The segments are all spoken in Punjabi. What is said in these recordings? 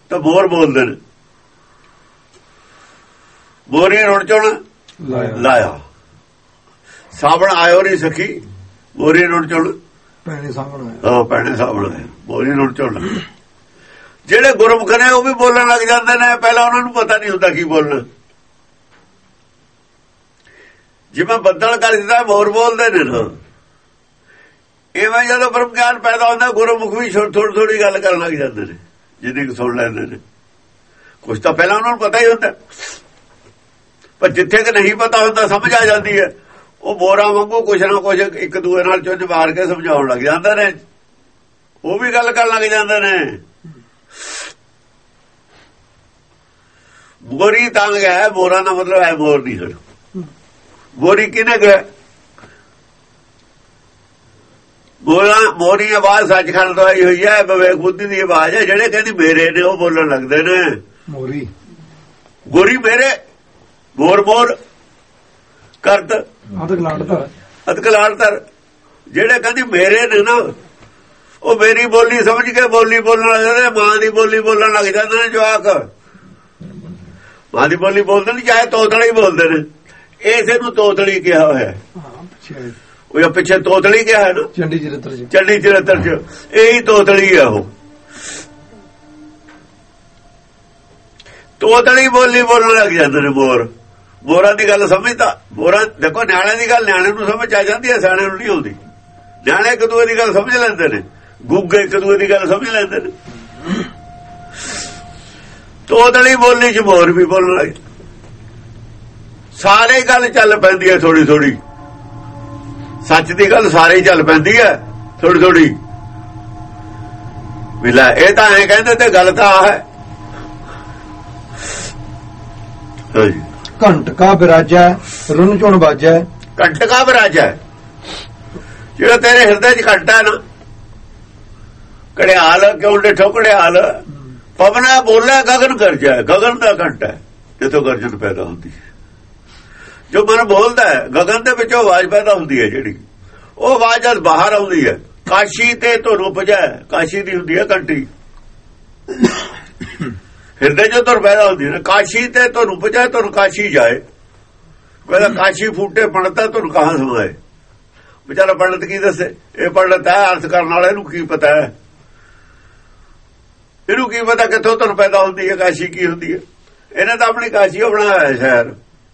ਤਾਂ ਮੋਰ ਬੋਲਦੇ ਨੇ। ਮੋਰੀ ਰੁੜ ਚੁਣ ਲਾਇਆ, ਸਾਬਣ ਆਇਓ ਨਹੀਂ ਸਖੀ, ਮੋਰੀ ਰੁੜ ਚੁਣ ਪੈਣੇ ਸਾਹਮਣੇ। ਹਾਂ, ਪੈਣੇ ਸਾਬਣ ਆਇਆ, ਮੋਰੀ ਰੁੜ ਚੁਣ। ਜਿਹੜੇ ਗੁਰਮੁਖ ਨੇ ਉਹ ਵੀ ਬੋਲਣ ਲੱਗ ਜਾਂਦੇ ਨੇ, ਪਹਿਲਾਂ ਉਹਨਾਂ ਨੂੰ ਪਤਾ ਨਹੀਂ ਹੁੰਦਾ ਕੀ ਬੋਲਣਾ। ਜਿਵੇਂ ਬੱਦਲ ਕਰ ਦਿੱਤਾ ਮੋਰ ਬੋਲਦੇ ਨੇ ਨਾ, ਇਵੇਂ ਜਦੋਂ ਬ੍ਰਹਮ ਗਿਆਨ ਪੈਦਾ ਹੁੰਦਾ ਗੁਰਮੁਖ ਵੀ ਥੋੜੀ ਥੋੜੀ ਗੱਲ ਕਰਨ ਲੱਗ ਜਾਂਦੇ ਨੇ, ਜਿੰਨੀ ਕੁ ਸੁਣ ਲੈਂਦੇ ਨੇ। ਕੁਛ ਤਾਂ ਪਹਿਲਾਂ ਉਹਨਾਂ ਨੂੰ ਪਤਾ ਹੀ ਹੁੰਦਾ, ਪਰ ਜਿੱਥੇ ਕਿ ਨਹੀਂ ਪਤਾ ਹੁੰਦਾ ਸਮਝ ਆ ਜਾਂਦੀ ਹੈ। ਉਹ ਮੋਰਾਂ ਵਾਂਗੂ ਕੁਛ ਨਾ ਕੁਛ ਇੱਕ ਦੂਏ ਨਾਲ ਚੁੰਝ ਮਾਰ ਕੇ ਸਮਝਾਉਣ ਲੱਗ ਜਾਂਦੇ ਨੇ, ਉਹ ਵੀ ਗੱਲ ਕਰਨ ਲੱਗ ਜਾਂਦੇ ਨੇ। ਮੋਰੀ ਤਾਂ ਗਿਆ, ਮੋਰਾਂ ਦਾ ਮਤਲਬ ਹੈ ਮੋਰ ਨਹੀਂ ਹਨ। ਮੋਰੀ ਕਿਹਨੇ ਗਿਆ? ਮੋਰੀ ਆਵਾਜ਼ ਸੱਚਖੰਡ ਤੋਂ ਆਈ ਹੋਈ ਹੈ, ਵਿਵੇਕ ਬੁੱਧੀ ਦੀ ਆਵਾਜ਼ ਹੈ। ਜਿਹੜੇ ਕਹਿੰਦੀ ਮੇਰੇ ਨੇ ਉਹ ਬੋਲਣ ਲੱਗਦੇ ਨੇ ਮੋਰੀ ਗੋਰੀ ਮੇਰੇ, ਮੋਰ ਮੋਰ ਕਰਦ ਅਦਕਲਾੜਤਰ। ਜਿਹੜੇ ਕਹਿੰਦੀ ਮੇਰੇ ਨੇ ਨਾ, ਉਹ ਮੇਰੀ ਬੋਲੀ ਸਮਝ ਕੇ ਬੋਲੀ ਬੋਲਣ ਲੱਗ ਜਾਂਦੇ। ਮਾਂ ਦੀ ਬੋਲੀ ਬੋਲਣ ਲੱਗ ਜਾਂਦੇ ਨੇ ਜਵਾਕ, ਮਾਂ ਦੀ ਬੋਲੀ ਬੋਲਦੇ ਨੇ, ਚਾਹੇ ਤੋਤਲੀ ਬੋਲਦੇ ਨੇ। ਇਸੇ ਨੂੰ ਤੋਤਲੀ ਕਿਹਾ ਹੋਇਆ, ਉਹ ਪਿੱਛੇ ਤੋਤਲੀ ਕਿਹਾ ਹੈ ਨਾ, ਚੰਡੀ ਚਰਿੱਤਰ ਚ ਇਹੀ ਤੋਤਲੀ ਆ। ਉਹ ਤੋਤਲੀ ਬੋਲੀ ਬੋਲਣ ਲੱਗ ਜਾਂਦੇ ਨੇ ਮੋਰ। ਮੋਰਾਂ ਦੀ ਗੱਲ ਸਮਝਦਾ, ਮੋਰਾਂ ਦੇਖੋ ਨਿਆਣਿਆਂ ਦੀ ਗੱਲ ਨਿਆਣੇ ਨੂੰ ਸਮਝ ਆ ਜਾਂਦੀ ਹੈ, ਸਿਆਣੇ ਨੂੰ ਨਹੀਂ ਆਉਂਦੀ। ਨਿਆਣੇ ਇੱਕ ਦੂਏ ਦੀ ਗੱਲ ਸਮਝ ਲੈਂਦੇ ਨੇ, ਗੁੱਗੇ ਇੱਕ ਦੂਏ ਦੀ ਗੱਲ ਸਮਝ ਲੈਂਦੇ ਨੇ। ਤੋਤਲੀ ਬੋਲੀ ਚ ਮੋਰ ਵੀ ਬੋਲਣ ਲੱਗ, ਸਾਰੇ ਗੱਲ ਚੱਲ ਪੈਂਦੀ ਹੈ ਥੋੜੀ ਥੋੜੀ। ਸੱਚ ਦੀ ਗੱਲ ਸਾਰੇ ਚੱਲ ਪੈਂਦੀ ਹੈ ਥੋੜੀ ਥੋੜੀ। ਮਿਲਾ ਇਹ ਤਾਂ ਐ ਕਹਿੰਦੇ ਤੇ ਗੱਲ ਤਾਂ ਆ ਹੈ। ਘੰਟਕਾ ਬਿਰਾਜਾ ਰੁਨ ਚੁਣ ਬਾਜਾ। ਘੰਟਕਾ ਬਿਰਾਜਾ ਜਿਹੜਾ ਤੇਰੇ ਹਿਰਦੇ ਚ ਘੰਟਾ ਨਾ, ਘੜਿਆਲ ਕਿਉਂ ਡਿਠੋ ਘੜਿਆਲ, ਪਵਨਾ ਬੋਲਿਆ ਗਗਨ ਗਰਜਾ। ਗਗਨ ਦਾ ਘੰਟਾ ਜਿੱਥੋਂ ਗਰਜਨ ਪੈਦਾ ਹੁੰਦੀ ਹੈ। ਜੋ ਮਨ ਬੋਲਦਾ ਹੈ ਗਗਨ ਦੇ ਵਿੱਚੋਂ ਆਵਾਜ਼ ਪੈਦਾ ਹੁੰਦੀ ਹੈ, ਜਿਹੜੀ ਉਹ ਆਵਾਜ਼ ਜਦ ਬਾਹਰ ਆਉਂਦੀ ਹੈ ਕਾਸ਼ੀ ਤੇ ਧੁਨ ਉਪਜੈ। ਕਾਸ਼ੀ ਦੀ ਹੁੰਦੀ ਹੈ ਘੰਟੀ, ਹਿਰਦੇ ਚੋਂ ਧੁਨ ਪੈਦਾ ਹੁੰਦੀ ਹੈ। ਕਾਸ਼ੀ ਤੇ ਧੁਨ ਉਪਜੈ, ਧੁਨ ਕਾਸ਼ੀ ਜਾਏ। ਕਹਿੰਦਾ ਕਾਸ਼ੀ ਫੂਟੇ ਪੰਡਤਾ ਧੁਨ ਕਹਾਂ ਸਮਾਏ। ਵਿਚਾਰਾ ਪੰਡਤ ਕੀ ਦੱਸੇ, ਇਹ ਪੰਡਤ ਹੈ, ਅਰਥ ਕਰਨ ਵਾਲੇ ਨੂੰ ਕੀ ਪਤਾ ਹੈ, ਇਹਨੂੰ ਕੀ ਪਤਾ ਕਿੱਥੋਂ ਧੁਨ ਪੈਦਾ ਹੁੰਦੀ ਹੈ, ਕਾਸ਼ੀ ਕੀ ਹੁੰਦੀ ਹੈ। ਇਹਨੇ ਤਾਂ ਆਪਣੀ ਕਾਸ਼ੀ ਓ ਬਣਾਇਆ ਹੈ ਸ਼ਹਿਰ,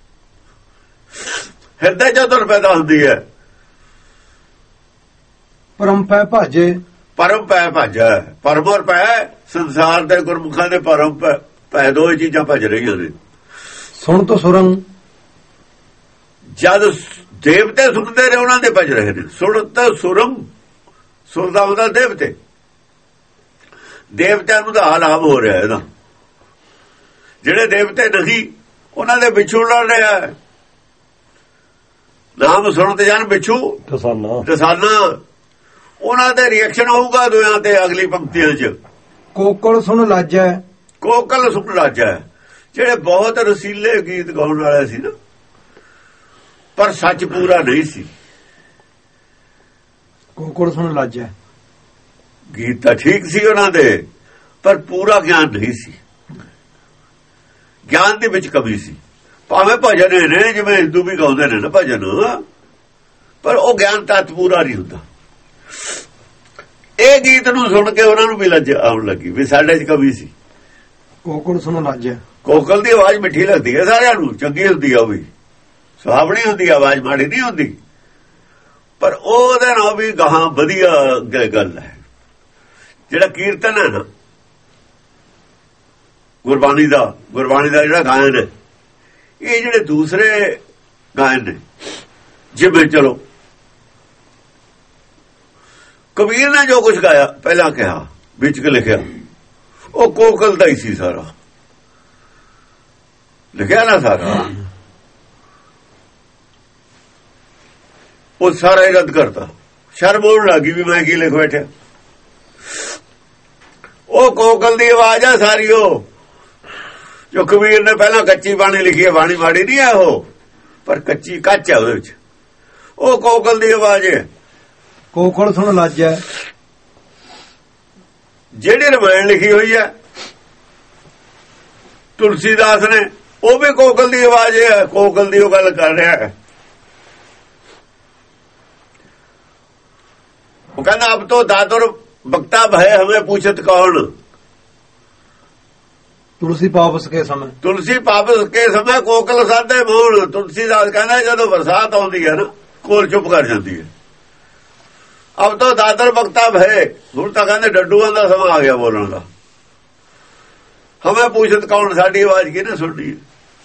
ਹਿਰਦੇ ਚੋਂ ਧੁਨ ਪੈਦਾ ਹੁੰਦੀ ਹੈ। ਪਰਮ ਪੈ ਭਾਜੇ, ਪਰਮ ਪੈ ਭਾਜੈ। ਪਰਮ ਔਰ ਪੈ ਸੰਸਾਰ ਦੇ ਗੁਰਮੁਖਾਂ ਦੇ ਪਰਮ ਪੈ ਦੋ ਹੀ ਚੀਜ਼ਾਂ ਭਜ ਰਹੀਆਂ ਨੇ। ਸੁਣ ਤੋਂ ਸੁਰੰਗ, ਜਦ ਦੇਵਤੇ ਸੁਣਦੇ ਨੇ ਉਹਨਾਂ ਦੇ ਭਜ ਰਹੇ ਨੇ। ਸੁਣ ਤਾਂ ਸੁਰੰਗ, ਸੁਣਦਾ ਹੁੰਦਾ ਦੇਵਤੇ, ਦੇਵਤਿਆਂ ਨੂੰ ਤਾਂ ਹਾਲ ਆਮ ਹੋ ਰਿਹਾ ਇਹਦਾ। ਜਿਹੜੇ ਦੇਵਤੇ ਨਹੀਂ ਉਹਨਾਂ ਦੇ ਵਿਛੂ ਲੜ ਰਿਹਾ। ਨਾਮ ਸੁਣ ਤੇ ਜਾਣ ਵਿਛੂ ਦਸਾਨਾ, ਉਹਨਾਂ ਦੇ ਰਿਐਕਸ਼ਨ ਹੋਊਗਾ ਦੋਆਂ ਤੇ ਅਗਲੀ ਪੰਕਤੀਆਂ 'ਚ। ਕੋਕਲ ਸੁਣ ਲਾਜੈ, ਕੋਕਲ ਸੁਣ ਲਾਜੈ। ਜਿਹੜੇ ਬਹੁਤ ਰਸੀਲੇ ਗੀਤ ਗਾਉਣ ਵਾਲੇ ਸੀ ਨਾ, ਪਰ ਸੱਚ ਪੂਰਾ ਨਹੀਂ ਸੀ। ਕੋਕਲ ਸੁਣ ਲਾਜੈ, ਗੀਤ ਤਾਂ ਠੀਕ ਸੀ ਉਹਨਾਂ ਦੇ, ਪਰ ਪੂਰਾ ਗਿਆਨ ਨਹੀਂ ਸੀ। ਗਿਆਨ ਦੇ ਵਿੱਚ ਕਮੀ ਸੀ। ਭਾਵੇਂ ਭਜਨ ਨੇ, ਜਿਵੇਂ ਹਿੰਦੂ ਵੀ ਗਾਉਂਦੇ ਨੇ ਨਾ ਭਜਨ, ਪਰ ਉਹ ਗਿਆਨ ਤੱਤ ਪੂਰਾ ਨਹੀਂ ਹੁੰਦਾ। ਇਹ ਗੀਤ ਨੂੰ ਸੁਣ ਕੇ ਉਹਨਾਂ ਨੂੰ ਵੀ ਲੱਜ ਆਉਣ ਲੱਗੀ ਵੀ ਸਾਡੇ 'ਚ ਕਮੀ ਸੀ। ਕੋਕਲ ਸੁਣ ਲਾਜੈ, ਕੋਕਲ ਦੀ ਆਵਾਜ਼ ਮਿੱਠੀ ਲੱਗਦੀ ਹੈ ਸਾਰਿਆਂ ਨੂੰ, ਚੰਗੀ ਹੁੰਦੀ ਆ, ਉਹ ਵੀ ਸੁਹਾਵਣੀ ਹੁੰਦੀ, ਆਵਾਜ਼ ਮਾੜੀ ਨਹੀਂ ਹੁੰਦੀ, ਪਰ ਉਹਦੇ ਨਾਲ ਵੀ ਗਾਹਾਂ ਵਧੀਆ ਗੱਲ ਹੈ। ਜਿਹੜਾ ਕੀਰਤਨ ਹੈ ਨਾ ਗੁਰਬਾਣੀ ਦਾ ਜਿਹੜਾ ਗਾਇਨ ਹੈ, ਇਹ ਜਿਹੜੇ ਦੂਸਰੇ ਗਾਇਨ ਨੇ, ਜਿਵੇਂ ਚਲੋ ਕਬੀਰ ਨੇ ਜੋ ਕੁਝ ਗਾਇਆ ਪਹਿਲਾਂ ਕਿਹਾ, ਵਿੱਚ ਕੇ ਲਿਖਿਆ, ਉਹ ਕੋਕਲ ਦਾ ਹੀ ਸੀ ਸਾਰਾ, ਲਿਖਿਆ ਨਾ ਸਾਰਾ, ਉਹ ਸਾਰਾ ਹੀ ਰੱਦ ਕਰਤਾ। ਸ਼ਰਮ ਆਉਣ ਲੱਗੀ ਵੀ ਮੈਂ ਕੀ ਲਿਖ ਬੈਠਿਆ। ਉਹ ਕੋਕਲ ਦੀ ਆਵਾਜ਼ ਆ ਸਾਰੀ, ਉਹ ਜੋ ਕਬੀਰ ਨੇ ਪਹਿਲਾਂ ਕੱਚੀ ਬਾਣੀ ਲਿਖੀ ਹੈ, ਬਾਣੀ ਮਾੜੀ ਨਹੀਂ ਹੈ ਉਹ, ਪਰ ਕੱਚੀ ਕੱਚ ਹੈ ਉਹਦੇ ਵਿੱਚ, ਉਹ ਕੋਕਲ ਦੀ ਆਵਾਜ਼ ਹੈ। ਕੋਕਲ ਸੁਣ ਲਾਜੈ, ਜਿਹੜੀ ਰਮਾਇਣ ਲਿਖੀ ਹੋਈ ਹੈ ਤੁਲਸੀਦਾਸ ਨੇ ਉਹ ਵੀ ਕੋਕਲ ਦੀ ਆਵਾਜ਼ ਹੈ, ਕੋਕਲ ਦੀ ਉਹ ਗੱਲ ਕਰ ਰਿਹਾ ਹੈ। ਉਹ ਕਹਿੰਦਾ ਅਬ ਤੋਂ ਦਾਤੁਰ ਬਖਤਾ ਭਏ ਹਮੇ ਪੁੱਛਤ ਕੌਣ। ਤੁਲਸੀ ਪਾਵਸ ਕੇ ਸਮੇਂ, ਤੁਲਸੀ ਪਾਵਸ ਕੇ ਸਮੇਂ ਕੋਕਲ ਸਾਧੇ ਮੂਲ। ਤੁਲਸੀਦਾਸ ਕਹਿੰਦਾ ਜਦੋਂ ਬਰਸਾਤ ਆਉਂਦੀ ਹੈ ਨਾ ਕੋਲ ਚੁੱਪ ਕਰ ਜਾਂਦੀ ਹੈ। ਅਬ ਤੋਂ ਦਾਤਰ ਬਖਤਾ ਭਏ, ਹੁਣ ਤਾਂ ਕਹਿੰਦੇ ਡੱਡੂਆਂ ਦਾ ਸਮਾਂ ਆ ਗਿਆ ਬੋਲਣ ਦਾ। ਹਮੇ ਪੁੱਛਤ ਕੌਣ, ਸਾਡੀ ਆਵਾਜ਼ ਕਿਹਨੇ ਸੁਣਨੀ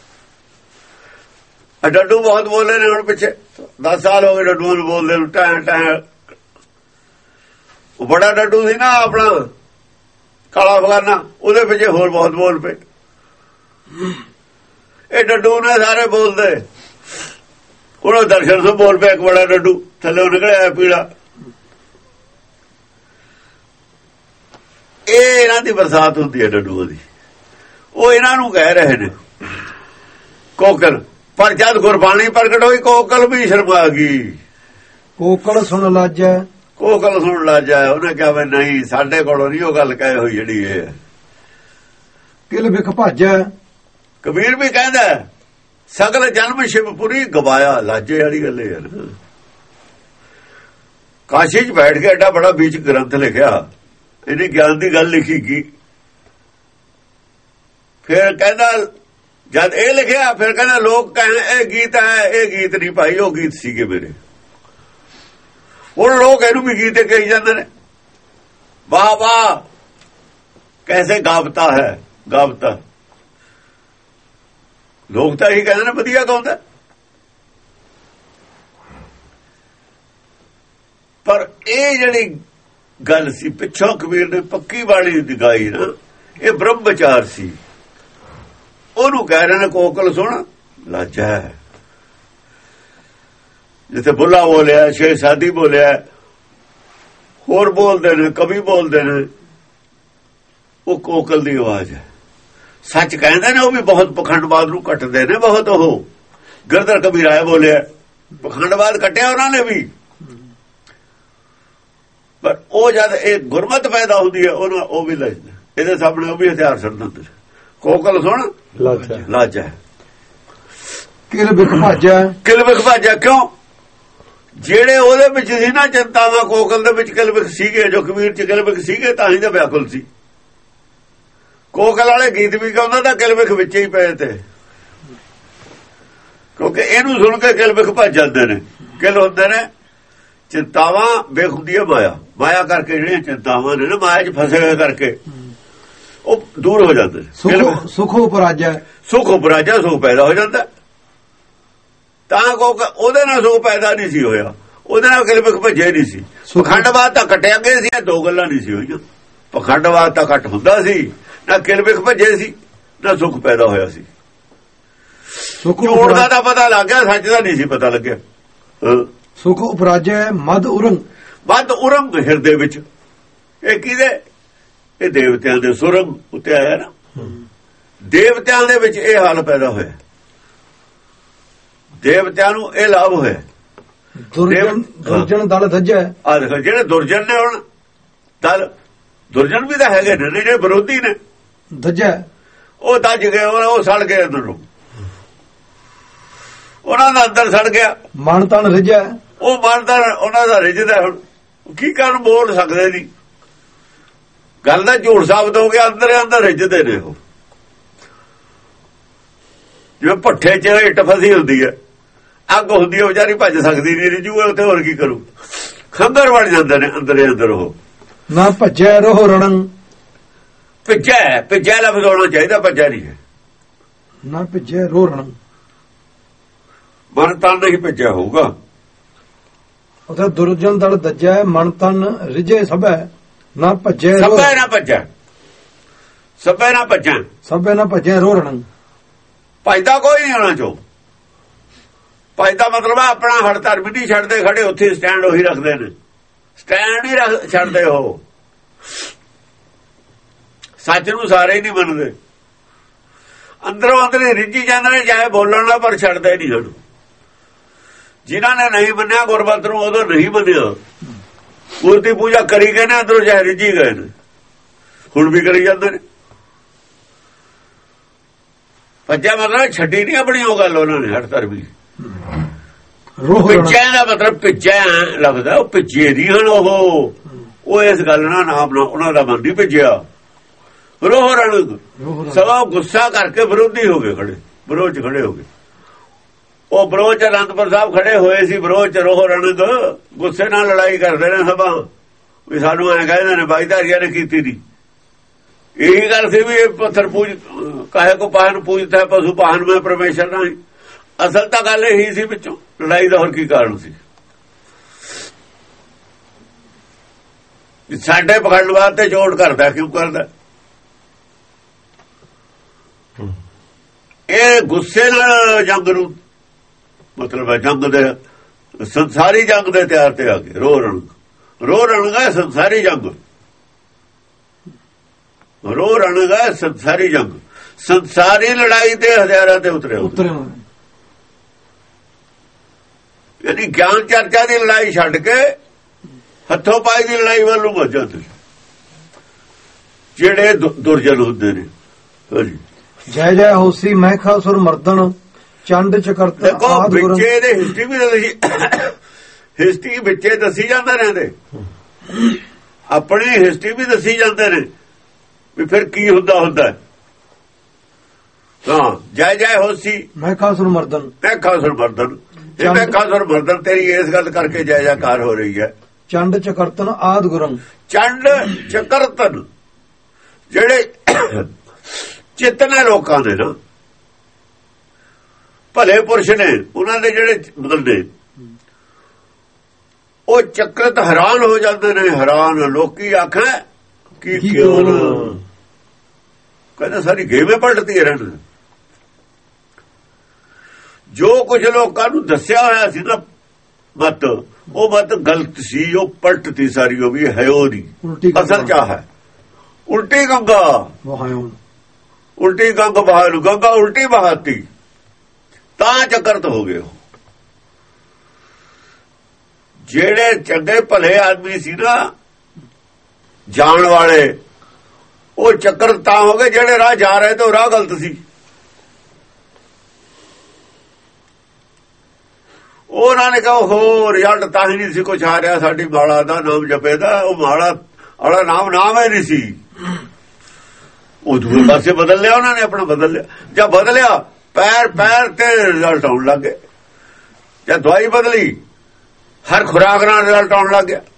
ਹੈ। ਡੱਡੂ ਬਹੁਤ ਬੋਲੇ ਨੇ ਹੁਣ ਪਿੱਛੇ 10 ਸਾਲ ਹੋ ਗਏ ਡੱਡੂਆਂ ਨੂੰ ਬੋਲਦੇ ਨੂੰ। ਟੈਂ ਟੈਂ ਉਹ ਬੜਾ ਡੱਡੂ ਸੀ ਨਾ ਆਪਣਾ ਕਾਲਾ ਬਗਾਨਾ, ਉਹਦੇ ਪਿੱਛੇ ਹੋਰ ਬਹੁਤ ਬੋਲ ਪਏ। ਇਹ ਡੱਡੂ ਨੇ ਸਾਰੇ ਬੋਲਦੇ। ਉਹ ਦਰਸ਼ਨ ਤੋਂ ਬੋਲ ਪਿਆ ਇੱਕ ਬੜਾ ਡੱਡੂ, ਥੱਲੇ ਨਿਕਲਿਆ ਪੀੜਾ। ਇਹ ਇਹਨਾਂ ਦੀ ਬਰਸਾਤ ਹੁੰਦੀ ਹੈ ਡੱਡੂਆਂ ਦੀ। ਉਹ ਇਹਨਾਂ ਨੂੰ ਕਹਿ ਰਹੇ ਨੇ ਕੋਕਲ। ਪਰ ਜਦ ਗੁਰਬਾਣੀ ਪ੍ਰਗਟ ਹੋਈ ਕੋਕਲ ਵੀ ਸ਼ਰਮਾ ਗਈ। ਕੋਕਲ ਸੁਣ ਲਾਜੈ, ਕੋਕਲ ਸੁਣ ਲਾਜਾ। ਉਹਨੇ ਕਿਹਾ ਵੀ ਨਹੀਂ, ਸਾਡੇ ਕੋਲੋਂ ਨਹੀਂ ਉਹ ਗੱਲ ਕਹੇ ਹੋਈ ਜਿਹੜੀ ਇਹ ਹੈ। ਕਿਲ ਵਿਖ ਭਾਜੈ, ਕਬੀਰ ਵੀ ਕਹਿੰਦਾ ਸਗਲ ਜਨਮ ਸ਼ਿਵਪੁਰੀ ਗਵਾਇਆ। ਲਾਜੇ ਵਾਲੀ ਗੱਲ ਇਹ ਹੈ ਨਾ। ਕਾਸ਼ੀ 'ਚ ਬੈਠ ਕੇ ਐਡਾ ਬੜਾ ਬੀਚ ਗ੍ਰੰਥ ਲਿਖਿਆ, ਇਹਨੇ ਗਿਆਨ ਦੀ ਗੱਲ ਲਿਖੀ ਕੀ। ਫਿਰ ਕਹਿੰਦਾ ਜਦ ਇਹ ਲਿਖਿਆ ਫਿਰ ਕਹਿੰਦਾ ਲੋਕ ਕਹਿੰਦੇ ਇਹ ਗੀਤ ਹੈ। ਇਹ ਗੀਤ ਨਹੀਂ ਭਾਈ, ਉਹ ਗੀਤ ਸੀਗੇ ਮੇਰੇ। ਹੁਣ ਲੋਕ ਇਹਨੂੰ ਵੀ ਗੀਤੇ ਕਹੀ ਜਾਂਦੇ ਨੇ। ਵਾਹ ਵਾਹ ਕੈਸੇ ਗਾਵਤਾ ਹੈ, ਗਾਵਤਾ। ਲੋਕ ਤਾਂ ਇਹੀ ਕਹਿੰਦੇ ਨੇ ਵਧੀਆ ਗਾਉਂਦਾ। ਪਰ ਇਹ ਜਿਹੜੀ ਗੱਲ ਸੀ ਪਿੱਛੋਂ ਕਬੀਰ ਨੇ ਪੱਕੀ ਬਾਣੀ ਦੀ ਗਾਈ ਨਾ, ਇਹ ਬ੍ਰਹਮ ਵਿਚਾਰ ਸੀ। ਉਹਨੂੰ ਕਹਿ ਰਹੇ ਨੇ ਕੋਕਲ ਸੁਣ ਲਾਜਾ ਹੈ। ਜਿੱਥੇ ਬੁੱਲਾ ਬੋਲਿਆ, ਸ਼ੇਰਸਾਦੀ ਬੋਲਿਆ, ਹੋਰ ਬੋਲਦੇ ਨੇ, ਕਵੀ ਬੋਲਦੇ ਨੇ, ਉਹ ਕੋਕਲ ਦੀ ਆਵਾਜ਼ ਹੈ। ਸੱਚ ਕਹਿੰਦੇ ਨੇ ਉਹ ਵੀ ਬਹੁਤ ਪਖੰਡਵਾਦ ਨੂੰ ਕੱਟਦੇ ਨੇ ਬਹੁਤ। ਉਹ ਗਿਰਧਰ ਕਬੀਰਾਏ ਬੋਲਿਆ, ਪਖੰਡਵਾਦ ਕੱਟਿਆ ਉਹਨਾਂ ਨੇ ਵੀ। ਪਰ ਉਹ ਜਦ ਇਹ ਗੁਰਮਤ ਪੈਦਾ ਹੁੰਦੀ ਹੈ ਉਹਨਾਂ ਉਹ ਵੀ ਲੱਜਦੇ, ਇਹਦੇ ਸਾਹਮਣੇ ਉਹ ਵੀ ਹਥਿਆਰ ਛੱਡ ਦਿੰਦੇ। ਕੋਕਲ ਸੁਣ ਲਾਜਾ। ਕਿਲ ਵਿਖ ਭਾਜੈ, ਕਿਲ ਵਿਖ ਭਾਜੈ ਕਿਉਂ? ਜਿਹੜੇ ਉਹਦੇ ਵਿੱਚ ਸੀ ਨਾ ਚਿੰਤਾਵਾਂ, ਕੋਕਲ ਦੇ ਵਿੱਚ ਕਿਲ ਵਿਖ ਸੀਗੇ। ਜੋ ਕਬੀਰ ਚ ਕਿਲ ਵਿਖ ਸੀਗੇ ਤਾਂ ਹੀ ਤਾਂ ਵਿਆਕੁਲ ਸੀ। ਕੋਕਲ ਵਾਲੇ ਗੀਤ ਵੀ ਗਾਉਂਦਾ ਤਾਂ ਕਿਲ ਵਿਖ ਵਿੱਚ ਹੀ ਪਏ ਤੇ, ਕਿਉਂਕਿ ਇਹਨੂੰ ਸੁਣ ਕੇ ਕਿਲ ਵਿਖ ਭੱਜ ਜਾਂਦੇ ਨੇ। ਕਿਲ ਹੁੰਦੇ ਨੇ ਚਿੰਤਾਵਾਂ, ਵਿਖ ਹੁੰਦੀ ਹੈ ਮਾਇਆ। ਮਾਇਆ ਕਰਕੇ ਜਿਹੜੀਆਂ ਚਿੰਤਾਵਾਂ ਨੇ ਨਾ, ਮਾਇਆ 'ਚ ਫਸੇ ਹੋਏ ਕਰਕੇ ਉਹ ਦੂਰ ਹੋ ਜਾਂਦੇ। ਸੁਖ ਉਪਰਾਜੈ, ਸੁਖ ਉਪਰਾਜਾ, ਸੁਖ ਪੈਦਾ ਹੋ ਜਾਂਦਾ। ਤਾਂ ਉਹਦੇ ਨਾਲ ਸੁਖ ਪੈਦਾ ਨਹੀਂ ਸੀ ਹੋਇਆ, ਉਹਦੇ ਨਾਲ ਕਿਲ ਵਿਖ ਭੱਜੇ ਨਹੀਂ ਸੀ। ਪਖੰਡਵਾਦ ਤਾਂ ਕੱਟਿਆ ਗਿਆ ਸੀ। ਦੋ ਗੱਲਾਂ ਨਹੀਂ ਸੀ ਹੋਈਆਂ। ਪਖੰਡਵਾਦ ਤਾਂ ਘੱਟ ਹੁੰਦਾ ਸੀ, ਨਾ ਕਿਲ ਵਿਖ ਭੱਜੇ ਸੀ, ਨਾ ਸੁਖ ਪੈਦਾ ਹੋਇਆ ਸੀ। ਝੂਠ ਦਾ ਤਾਂ ਪਤਾ ਲੱਗ ਗਿਆ, ਸੱਚ ਦਾ ਨਹੀਂ ਸੀ ਪਤਾ ਲੱਗਿਆ। ਸੁਖ ਉਪਰਾਜੈ ਮਦ ਉਰੰਗ, ਮਦ ਉਰੰਗ ਹਿਰਦੇ ਵਿੱਚ। ਇਹ ਕਿਹਦੇ? ਇਹ ਦੇਵਤਿਆਂ ਦੇ ਸੁਰੰਗ ਉੱਤੇ ਆਇਆ ਨਾ। ਦੇਵਤਿਆਂ ਦੇ ਵਿੱਚ ਇਹ ਹਾਲ ਪੈਦਾ ਹੋਇਆ। ਦੇਵਤਿਆਂ ਨੂੰ ਇਹ ਲਾਭ ਹੋਇਆ। ਦੁਰਜਨ ਦਲ ਧੱਜੈ। ਆ ਦੇਖੋ ਜਿਹੜੇ ਦੁਰਜਨ ਨੇ ਹੁਣ ਦਲ, ਦੁਰਜਨ ਵੀ ਤਾਂ ਹੈਗੇ ਨੇ ਜਿਹੜੇ ਵਿਰੋਧੀ ਨੇ। ਧੱਜੈ ਉਹ ਦੱਜ ਗਏ, ਉਹ ਸੜ ਗਏ ਅੰਦਰੋਂ, ਉਹਨਾਂ ਦਾ ਅੰਦਰ ਸੜ ਗਿਆ। ਮਨ ਤਨ ਰਿਝੈ, ਉਹ ਮਨ ਤਾਂ ਉਹਨਾਂ ਦਾ ਰਿਝਦਾ। ਹੁਣ ਕੀ ਕਰਨ, ਬੋਲ ਸਕਦੇ ਨਹੀਂ। ਗੱਲ ਦਾ ਝੂਠ ਸਾਬਤ ਹੋ ਗਿਆ, ਅੰਦਰ ਰਿਝਦੇ ਨੇ ਉਹ। ਜਿਵੇਂ ਭੱਠੇ 'ਚ ਇੱਟ ਫਸੀ ਹੁੰਦੀ ਹੈ, ਅੱਗ ਹੁੰਦੀ ਹੈ, ਵਿਚਾਰੀ ਭੱਜ ਸਕਦੀ ਨਹੀਂ, ਰਿਝੂ ਉੱਥੇ ਹੋਰ ਕੀ ਕਰੂ। ਖੰਦਰ ਬਣ ਜਾਂਦੇ ਨੇ ਅੰਦਰ ਉਹ। ਨਾ ਭੱਜੈ ਰੋਹ ਰਣੰ, ਭਿੱਜਿਆ ਲਫ਼ਜ਼ ਹੋਣਾ ਚਾਹੀਦਾ, ਭੱਜਿਆ ਨਹੀਂ ਹੈ। ਨਾ ਭੱਜੈ ਰੋਹ ਰਣੰ, ਮਨ ਤਨ ਨਹੀਂ ਭੱਜਿਆ ਹੋਊਗਾ। ਉਥੇ ਦੁਰਜਨ ਦਲ ਧੱਜੈ ਮਨ ਤਨ ਰਿਝੇ ਸਭੈ। ਨਾ ਭੱਜੈ ਸਭੈ ਨਾ ਭੱਜੈ, ਸਭੈ ਨਾ ਭੱਜੈ, ਸਭੈ ਨਾ ਭੱਜੈ ਰੋਹ ਰਣੰ। ਭੱਜਦਾ ਕੋਈ ਨਹੀਂ ਹੋਣਾ ਚੋ। ਭੱਜਦਾ ਮਤਲਬ ਆਪਣਾ ਹੜ ਧਰਮ ਨਹੀਂ ਛੱਡਦੇ, ਖੜੇ ਉੱਥੇ ਸਟੈਂਡ ਉਹੀ ਰੱਖਦੇ ਨੇ। ਸਟੈਂਡ ਨਹੀਂ ਛੱਡਦੇ ਉਹ। ਸੱਚ ਨੂੰ ਸਾਰੇ ਹੀ ਨਹੀਂ ਮੰਨਦੇ, ਅੰਦਰੋਂ ਅੰਦਰ ਰਿੱਝੀ ਜਾਂਦੇ ਨੇ, ਚਾਹੇ ਬੋਲਣ ਦਾ, ਪਰ ਛੱਡਦੇ ਨਹੀਂ ਹਨ। ਜਿਨ੍ਹਾਂ ਨੇ ਨਹੀਂ ਮੰਨਿਆ ਗੁਰਮਤਿ ਨੂੰ, ਉਦੋਂ ਨਹੀਂ ਮੰਨਿਆ, ਮੂਰਤੀ ਪੂਜਾ ਕਰੀ ਗਏ ਨੇ, ਅੰਦਰੋਂ ਚਾਹੇ ਰਿੱਝੀ ਗਏ ਨੇ, ਹੁਣ ਵੀ ਕਰੀ ਜਾਂਦੇ ਨੇ। ਭੱਜਿਆ ਮਤਲਬ ਛੱਡੀ ਨਹੀਂ ਆਪਣੀ ਉਹ ਗੱਲ ਉਹਨਾਂ ਨੇ ਹਟ ਧਰਮੀ। ਪਿੱਛਿਆਂ ਦਾ ਮਤਲਬ ਪਿੱਛਿਆ ਲੱਗਦਾ ਉਹ ਪਿੱਛੇ ਨਹੀਂ ਹਨ ਉਹ ਇਸ ਗੱਲ ਨਾਲ ਨਾਮ ਉਹਨਾਂ ਦਾ ਮਨ ਨਹੀਂ ਭਿੱਜਿਆ। ਰੋਹ ਰਣ ਸਗੋਂ ਗੁੱਸਾ ਕਰਕੇ ਵਿਰੋਧੀ ਹੋ ਗਏ, ਖੜੇ ਵਿਰੋਧ ਚ ਖੜੇ ਹੋ ਗਏ। ਉਹ ਵਿਰੋਧ ਚ ਅਨੰਦਪੁਰ ਸਾਹਿਬ ਖੜੇ ਹੋਏ ਸੀ, ਵਿਰੋਧ ਚ ਰੋਹ ਰਣ ਗੁੱਸੇ ਨਾਲ ਲੜਾਈ ਕਰਦੇ ਨੇ ਸਭਾ ਵੀ ਸਾਨੂੰ ਐਂ ਕਹਿੰਦੇ ਨੇ ਬਾਈਧਾਰੀਆਂ ਨੇ ਕੀਤੀ ਨਹੀਂ। ਇਹੀ ਗੱਲ ਸੀ ਵੀ ਇਹ ਪੱਥਰ ਪੂਜ ਕਾਹੇ ਕੋ ਪਾਹਨ ਪੂਜਦਾ ਪਸ਼ੂ ਪਾਹਨ ਮੈਂ ਪਰਮੇਸ਼ਰ ਨਹੀਂ। ਅਸਲ ਤਾਂ ਗੱਲ ਇਹੀ ਸੀ ਵਿੱਚੋਂ ਲੜਾਈ ਦਾ ਹੋਰ ਕੀ ਕਾਰਨ ਸੀ। ਸਾਡੇ ਪਖੰਡਵਾਦ ਤੇ ਚੋਟ ਕਰਦਾ, ਕਿਉਂ ਕਰਦਾ? ਇਹ ਗੁੱਸੇ ਨਾਲ ਜੰਗ ਨੂੰ ਮਤਲਬ ਹੈ ਜੰਗ ਦੇ ਸੰਸਾਰੀ ਜੰਗ ਦੇ ਤਿਆਰ ਤੇ ਆ ਗਏ। ਰੋ ਰਣਗਾ ਸੰਸਾਰੀ ਜੰਗ, ਰੋ ਰਣਗਾ ਸੰਸਾਰੀ ਜੰਗ, ਸੰਸਾਰੀ ਲੜਾਈ ਤੇ ਹਜ਼ਾਰਾਂ ਤੇ ਉਤਰੇ ਯਾਨੀ ਗਿਆਨ ਚਰਚਾ ਦੀ ਲੜਾਈ ਛੱਡ ਕੇ ਹੱਥੋਂ ਪਾਈ ਦੀ ਲੜਾਈ ਵੱਲ ਨੂੰ ਭੱਜ ਜਾਂਦੇ ਜਿਹੜੇ ਦੁਰਜਨ ਹੁੰਦੇ ਨੇ। ਜੈ ਜੈ ਹੋਸੀ ਮਹਿਖਾਸੁਰ ਮਰਦਨ ਚੰਡ ਚਕਰਤ। ਦੇਖੋ ਵਿੱਚੇ ਦੇ ਹਿਸਟਰੀ ਵੀ ਹਿਸਟਰੀ ਵਿੱਚੇ ਦੱਸੀ ਜਾਂਦੇ ਰਹਿੰਦੇ, ਆਪਣੀ ਹਿਸਟਰੀ ਵੀ ਦੱਸੀ ਜਾਂਦੇ ਨੇ ਵੀ ਫਿਰ ਕੀ ਹੁੰਦਾ। ਹਾਂ ਜੈ ਜੈ ਹੋਸੀ ਮਹਿਖਾਸੁਰ ਮਰਦਨ, ਮਹਿਖਾਸੁਰ ਮਰਦਨ। ਇਹ ਮਹਿਖਾਸੁਰ ਮਰਦਨ ਤੇਰੀ ਇਸ ਗੱਲ ਕਰਕੇ ਜੈ ਜੈਕਾਰ ਹੋ ਰਹੀ ਹੈ। ਚੰਡ ਚਕਰਤਨ ਆਦ ਗੁਰਮ, ਚੰਡ ਚਕਰਤਨ ਜਿਹੜੇ ਚਿਤਨੇ ਲੋਕਾਂ ਦੇ ਨਾ ਭਲੇ ਪੁਰਸ਼ ਨੇ, ਉਹਨਾਂ ਦੇ ਜਿਹੜੇ ਬਦਲਦੇ ਉਹ ਚੱਕਰਤ ਹੈਰਾਨ ਹੋ ਜਾਂਦੇ ਨੇ। ਹੈਰਾਨ ਲੋਕੀ ਆਖਾਂ ਕੀ ਕਿਉਂ ਕਹਿੰਦੇ ਸਾਰੀ ਗੇਵੇਂ ਪਲਟਦੀ ਰਹਿਣ। ਜੋ ਕੁਝ ਲੋਕਾਂ ਨੂੰ ਦੱਸਿਆ ਹੋਇਆ ਸੀ ਨਾ ਮਤ, ਉਹ ਮਤ ਗਲਤ ਸੀ, ਉਹ ਪਲਟਤੀ ਸਾਰੀ। ਉਹ ਵੀ ਹੈ ਉਹ ਨਹੀਂ, ਅਸਲ ਚਾਹ ਹੈ ਉਲਟੀ ਗੰਗਾ, ਉਲਟੀ ਗੰਗਾ ਬਹਾ ਨੂੰ ਗੰਗਾ ਉਲਟੀ ਬਹਾਤੀ ਤਾਂ ਚੱਕਰਤ ਹੋ ਗਏ। ਜਿਹੜੇ ਚੰਗੇ ਭਲੇ ਆਦਮੀ ਸੀ ਨਾ ਜਾਣ ਵਾਲੇ, ਉਹ ਚੱਕਰ ਤਾਂ ਹੋ ਗਏ ਜਿਹੜੇ ਰਾਹ ਜਾ ਰਹੇ ਤੇ ਉਹ ਰਾਹ ਗਲਤ ਸੀ। ਉਹਨਾਂ ਨੇ ਕਿਹਾ ਹੋ ਰਿਜ਼ਲਟ ਤਾਂ ਹੀ ਨਹੀਂ ਸੀ ਕੁਛ ਆ ਰਿਹਾ, ਸਾਡੀ ਮਾਲਾ ਦਾ ਨਾਮ ਜਪੇ ਦਾ ਉਹ ਮਾਲਾ ਵਾਲਾ ਨਾਮ ਹੀ ਨਹੀਂ ਸੀ। ਉਹ ਦੂਜੇ ਪਾਸੇ ਬਦਲ ਲਿਆ ਉਹਨਾਂ ਨੇ, ਆਪਣਾ ਬਦਲ ਲਿਆ। ਜਦ ਬਦਲਿਆ ਪੈਰ ਤੇ ਰਿਜ਼ਲਟ ਆਉਣ ਲੱਗ ਗਏ। ਜਦ ਦਵਾਈ ਬਦਲੀ ਹਰ ਖੁਰਾਕ ਨਾਲ ਰਿਜ਼ਲਟ ਆਉਣ ਲੱਗ ਗਿਆ,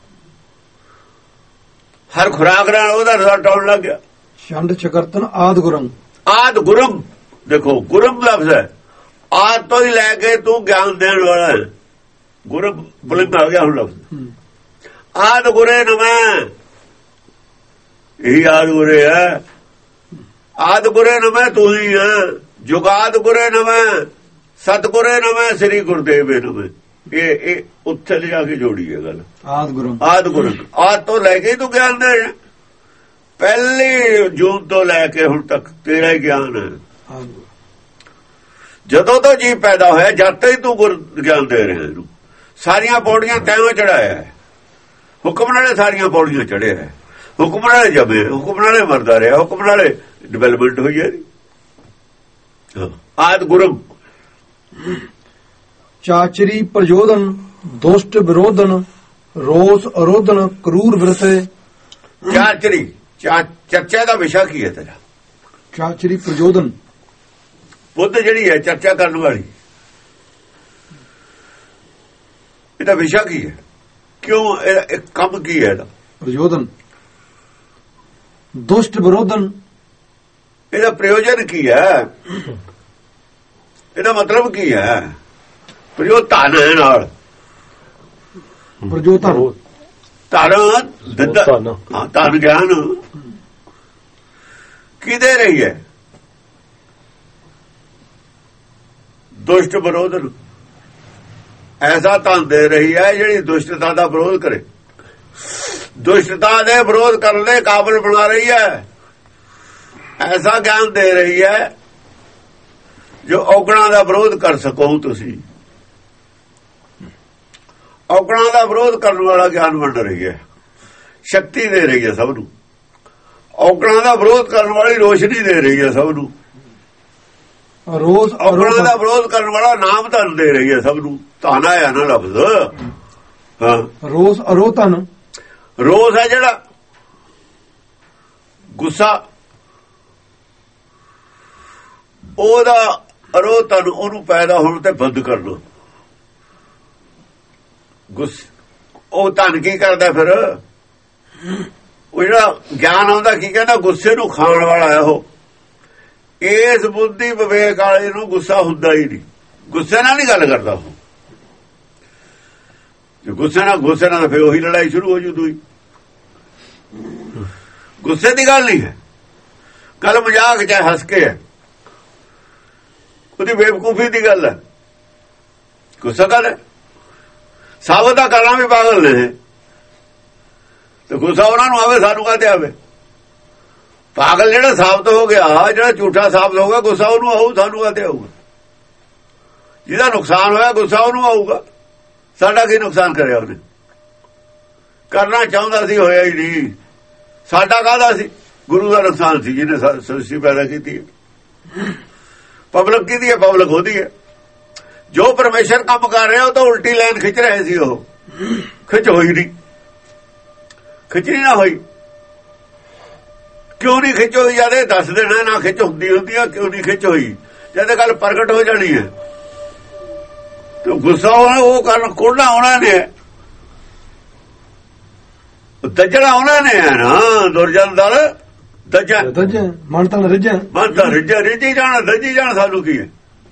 ਹਰ ਖੁਰਾਕ ਨਾਲ ਉਹਦਾ ਰਿਜ਼ਲਟ ਆਉਣ ਲੱਗ ਗਿਆ। ਚੰਡ ਚਕਰਤਨ ਆਦ ਗੁਰਮ, ਆਦ ਗੁਰਮ ਦੇਖੋ ਗੁਰਮ ਲਫ਼ਜ਼ ਹੈ, ਆਦ ਤੋਂ ਹੀ ਲੈ ਕੇ ਤੂੰ ਗਿਆਨ ਦੇਣ ਵਾਲਾ ਹੈ। ਗੁਰਮ ਬੁਲੰਦ ਆ ਗਿਆ ਹੁਣ ਲਫ਼ਜ਼। ਆਦ ਗੁਰੇ ਨਮੈ, ਇਹੀ ਆਦ ਗੁਰੇ ਹੈ। ਆਦ ਗੁਰੇ ਨਮੈ ਤੂੰ ਹੀ ਹੈ। ਜੁਗਾਦ ਗੁਰੇ ਨਮੈ, ਸਤਿਗੁਰੇ ਨਮੈ, ਸ੍ਰੀ ਗੁਰਦੇਵੇ ਨਮੈ। ਇਹ ਉੱਥੇ ਲਿਆ ਕੇ ਜੋੜੀ ਹੈ ਗੱਲ। ਆਦ ਗੁਰੂ, ਆਦ ਗੁਰੂ, ਆਦ ਤੋਂ ਲੈ ਕੇ ਤੂੰ ਗਿਆਨ ਦੇ, ਪਹਿਲੀ ਜੂਨ ਤੋਂ ਲੈ ਕੇ ਹੁਣ ਤੱਕ ਤੇਰਾ ਹੀ ਗਿਆਨ ਹੈ। ਜਦੋਂ ਤੋਂ ਜੀ ਪੈਦਾ ਹੋਇਆ ਜਦ ਤੋਂ ਹੀ ਤੂੰ ਗੁਰ ਗਿਆਨ ਦੇ ਰਿਹਾ ਇਹਨੂੰ। ਸਾਰੀਆਂ ਪੌੜੀਆਂ ਤੈਨੂੰ ਚੜਾਇਆ, ਹੁਕਮ ਨਾਲੇ ਸਾਰੀਆਂ ਪੌੜੀਆਂ ਚੜਿਆ ਹੈ। ਹੁਕਮ ਨਾਲੇ ਜਮੇ, ਹੁਕਮ ਨਾਲੇ ਮਰਦਾ ਰਿਹਾ, ਹੁਕਮ ਨਾਲੇ ਡਿਵੈਲਪਮੈਂਟ ਹੋਈ ਹੈ। ਆਦ ਗੁਰੂ ਚਾਚਰੀ ਪ੍ਰਜੋਦਨ ਦੁਸ਼ਟ ਵਿਰੋਧਨ ਰੋਸ ਅਰੋਧਨ ਕਰੂਰ ਵਿਰਤੇ। ਚਾਚਰੀ ਚਰਚਾ ਦਾ ਵਿਸ਼ਾ ਕੀ ਹੈ ਤੇਰਾ? ਚਾਚਰੀ ਪ੍ਰਜੋਦਨ ਬੁੱਧ ਜਿਹੜੀ ਹੈ ਚਰਚਾ ਕਰਨ ਵਾਲੀ, ਇਹਦਾ ਵਿਸ਼ਾ ਕੀ ਹੈ? ਕਿਉਂ ਇਹ ਕੰਮ ਕੀ ਹੈ ਇਹਦਾ? ਪ੍ਰਜੋਦਨ ਦੁਸ਼ਟ ਵਿਰੋਧਨ, ਇਹਦਾ ਪ੍ਰਯੋਜਨ ਕੀ ਹੈ? ਇਹਦਾ ਮਤਲਬ ਕੀ ਹੈ? ਪ੍ਰਯੋਜਨ ਨਾਲ ਪ੍ਰਜੋਤਨ ਧਨ ਗਿਆਨ ਕਿਹਦੇ ਰਹੀ ਹੈ? ਦੁਸ਼ਟ ਵਿਰੋਧਨ ਐਸਾ ਧਨ ਦੇ ਰਹੀ ਹੈ ਜਿਹੜੀ ਦੁਸ਼ਟਤਾ ਦਾ ਵਿਰੋਧ ਕਰੇ, ਦੁਸ਼ਟਤਾ ਦੇ ਵਿਰੋਧ ਕਰਨ ਦੇ ਕਾਬਲ ਬਣਾ ਰਹੀ ਹੈ। ਐਸਾ ਗਿਆਨ ਦੇ ਰਹੀ ਹੈ ਜੋ ਔਗਣਾਂ ਦਾ ਵਿਰੋਧ ਕਰ ਸਕੋ। ਤੁਸੀਂ ਔਗਣਾਂ ਦਾ ਵਿਰੋਧ ਕਰਨ ਵਾਲਾ ਗਿਆਨ ਵੰਡ ਰਹੀ ਹੈ, ਸ਼ਕਤੀ ਦੇ ਰਹੀ ਹੈ ਸਭ ਨੂੰ। ਔਗਣਾਂ ਦਾ ਵਿਰੋਧ ਕਰਨ ਵਾਲੀ ਰੋਸ਼ਨੀ ਦੇ ਰਹੀ ਹੈ ਸਭ ਨੂੰ। ਰੋਜ਼ ਆਪਣਾ ਦਾ ਵਿਰੋਧ ਕਰਨ ਵਾਲਾ ਨਾਮ ਧਨ ਦੇ ਰਹੀ ਹੈ ਸਭ ਨੂੰ। ਧਨ ਆਇਆ ਨਾ ਲਫ਼ਜ਼। ਹਾਂ ਰੋਜ਼ ਅਰੋਧਨ, ਰੋਜ਼ ਹੈ ਜਿਹੜਾ ਗੁੱਸਾ, ਉਹਦਾ ਅਰੋਧਨ ਉਹਨੂੰ ਪੈਦਾ ਹੋਣ ਤੇ ਬੰਦ ਕਰ ਲੋ। ਉਹ ਧਨ ਕੀ ਕਰਦਾ ਫਿਰ? ਉਹ ਜਿਹੜਾ ਗਿਆਨ ਆਉਂਦਾ ਕੀ ਕਹਿੰਦਾ? ਗੁੱਸੇ ਨੂੰ ਖਾਣ ਵਾਲਾ ਹੈ ਉਹ। ਇਸ ਬੁੱਧੀ ਵਿਵੇਕ ਵਾਲੇ ਨੂੰ ਗੁੱਸਾ ਹੁੰਦਾ ਹੀ ਨਹੀਂ। ਗੁੱਸੇ ਨਾਲ ਨਹੀਂ ਗੱਲ ਕਰਦਾ ਉਹ। ਜੇ ਗੁੱਸੇ ਨਾਲ ਫਿਰ ਉਹੀ ਲੜਾਈ ਸ਼ੁਰੂ ਹੋ ਜੂ। ਦੂਈ ਗੁੱਸੇ ਦੀ ਗੱਲ ਨਹੀਂ ਹੈ, ਗੱਲ ਮਜ਼ਾਕ ਚਾਹੇ ਹੱਸ ਕੇ ਹੈ, ਉਹਦੀ ਬੇਵਕੂਫੀ ਦੀ ਗੱਲ ਹੈ। ਗੁੱਸਾ ਕਰ ਸਾਬਤ ਦਾ ਕਰਨਾ ਵੀ ਪਾਗਲ ਨੇ ਤੇ ਗੁੱਸਾ ਉਹਨਾਂ ਨੂੰ ਆਵੇ, ਸਾਨੂੰ ਕਾਹਤੇ ਆਵੇ? ਪਾਗਲ ਜਿਹੜਾ ਸਾਬਤ ਹੋ ਗਿਆ, ਜਿਹੜਾ ਝੂਠਾ ਸਾਬਤ ਹੋ ਗਿਆ, ਗੁੱਸਾ ਉਹਨੂੰ ਆਊ, ਸਾਨੂੰ ਕਾਹਤੇ ਆਊਗਾ? ਜਿਹਦਾ ਨੁਕਸਾਨ ਹੋਇਆ ਗੁੱਸਾ ਉਹਨੂੰ ਆਊਗਾ। ਸਾਡਾ ਕੀ ਨੁਕਸਾਨ ਕਰਿਆ ਉਹਨੇ? ਕਰਨਾ ਚਾਹੁੰਦਾ ਸੀ, ਹੋਇਆ ਹੀ ਨਹੀਂ। ਸਾਡਾ ਕਾਹਦਾ ਸੀ? ਗੁਰੂ ਦਾ ਨੁਕਸਾਨ ਸੀ ਜਿਹਨੇ ਸ੍ਰਿਸ਼ਟੀ ਪੈਦਾ ਕੀਤੀ ਹੈ। ਪਬਲਿਕ ਕਿਹਦੀ ਹੈ? ਪਬਲਿਕ ਉਹਦੀ ਹੈ। ਜੋ ਪਰਮੇਸ਼ਰ ਕੰਮ ਕਰ ਰਿਹਾ ਉਹ ਤਾਂ ਉਲਟੀ ਲਾਈਨ ਖਿੱਚ ਰਹੇ ਸੀ। ਉਹ ਖਿੱਚ ਹੋਈ ਨਹੀਂ, ਖਿੱਚਣੀ ਨਾ ਹੋਈ। ਕਿਉਂ ਨਹੀਂ ਖਿੱਚ ਹੋਈ? ਜਦ ਇਹ ਦੱਸ ਦੇਣਾ ਨਾ ਖਿੱਚ ਹੁੰਦੀ ਆ, ਕਿਉਂ ਨਹੀਂ ਖਿੱਚ ਹੋਈ? ਜਦ ਗੱਲ ਪ੍ਰਗਟ ਹੋ ਜਾਣੀ ਹੈ ਤੇ ਗੁੱਸਾ ਉਹ ਕਰਨ ਕੋਣਾ ਉਹਨਾਂ ਨੇ, ਦੱਜਣਾ ਉਹਨਾਂ ਨੇ ਹੈ ਨਾ। ਦੁਰਜਨ ਦਲ ਦੱਜਾ ਮਨ ਤਾਂ ਰਿੱਝੀ ਜਾਣਾ, ਦੱਜੀ ਜਾਣਾ। ਸਾਨੂੰ ਕੀ ਹੈ?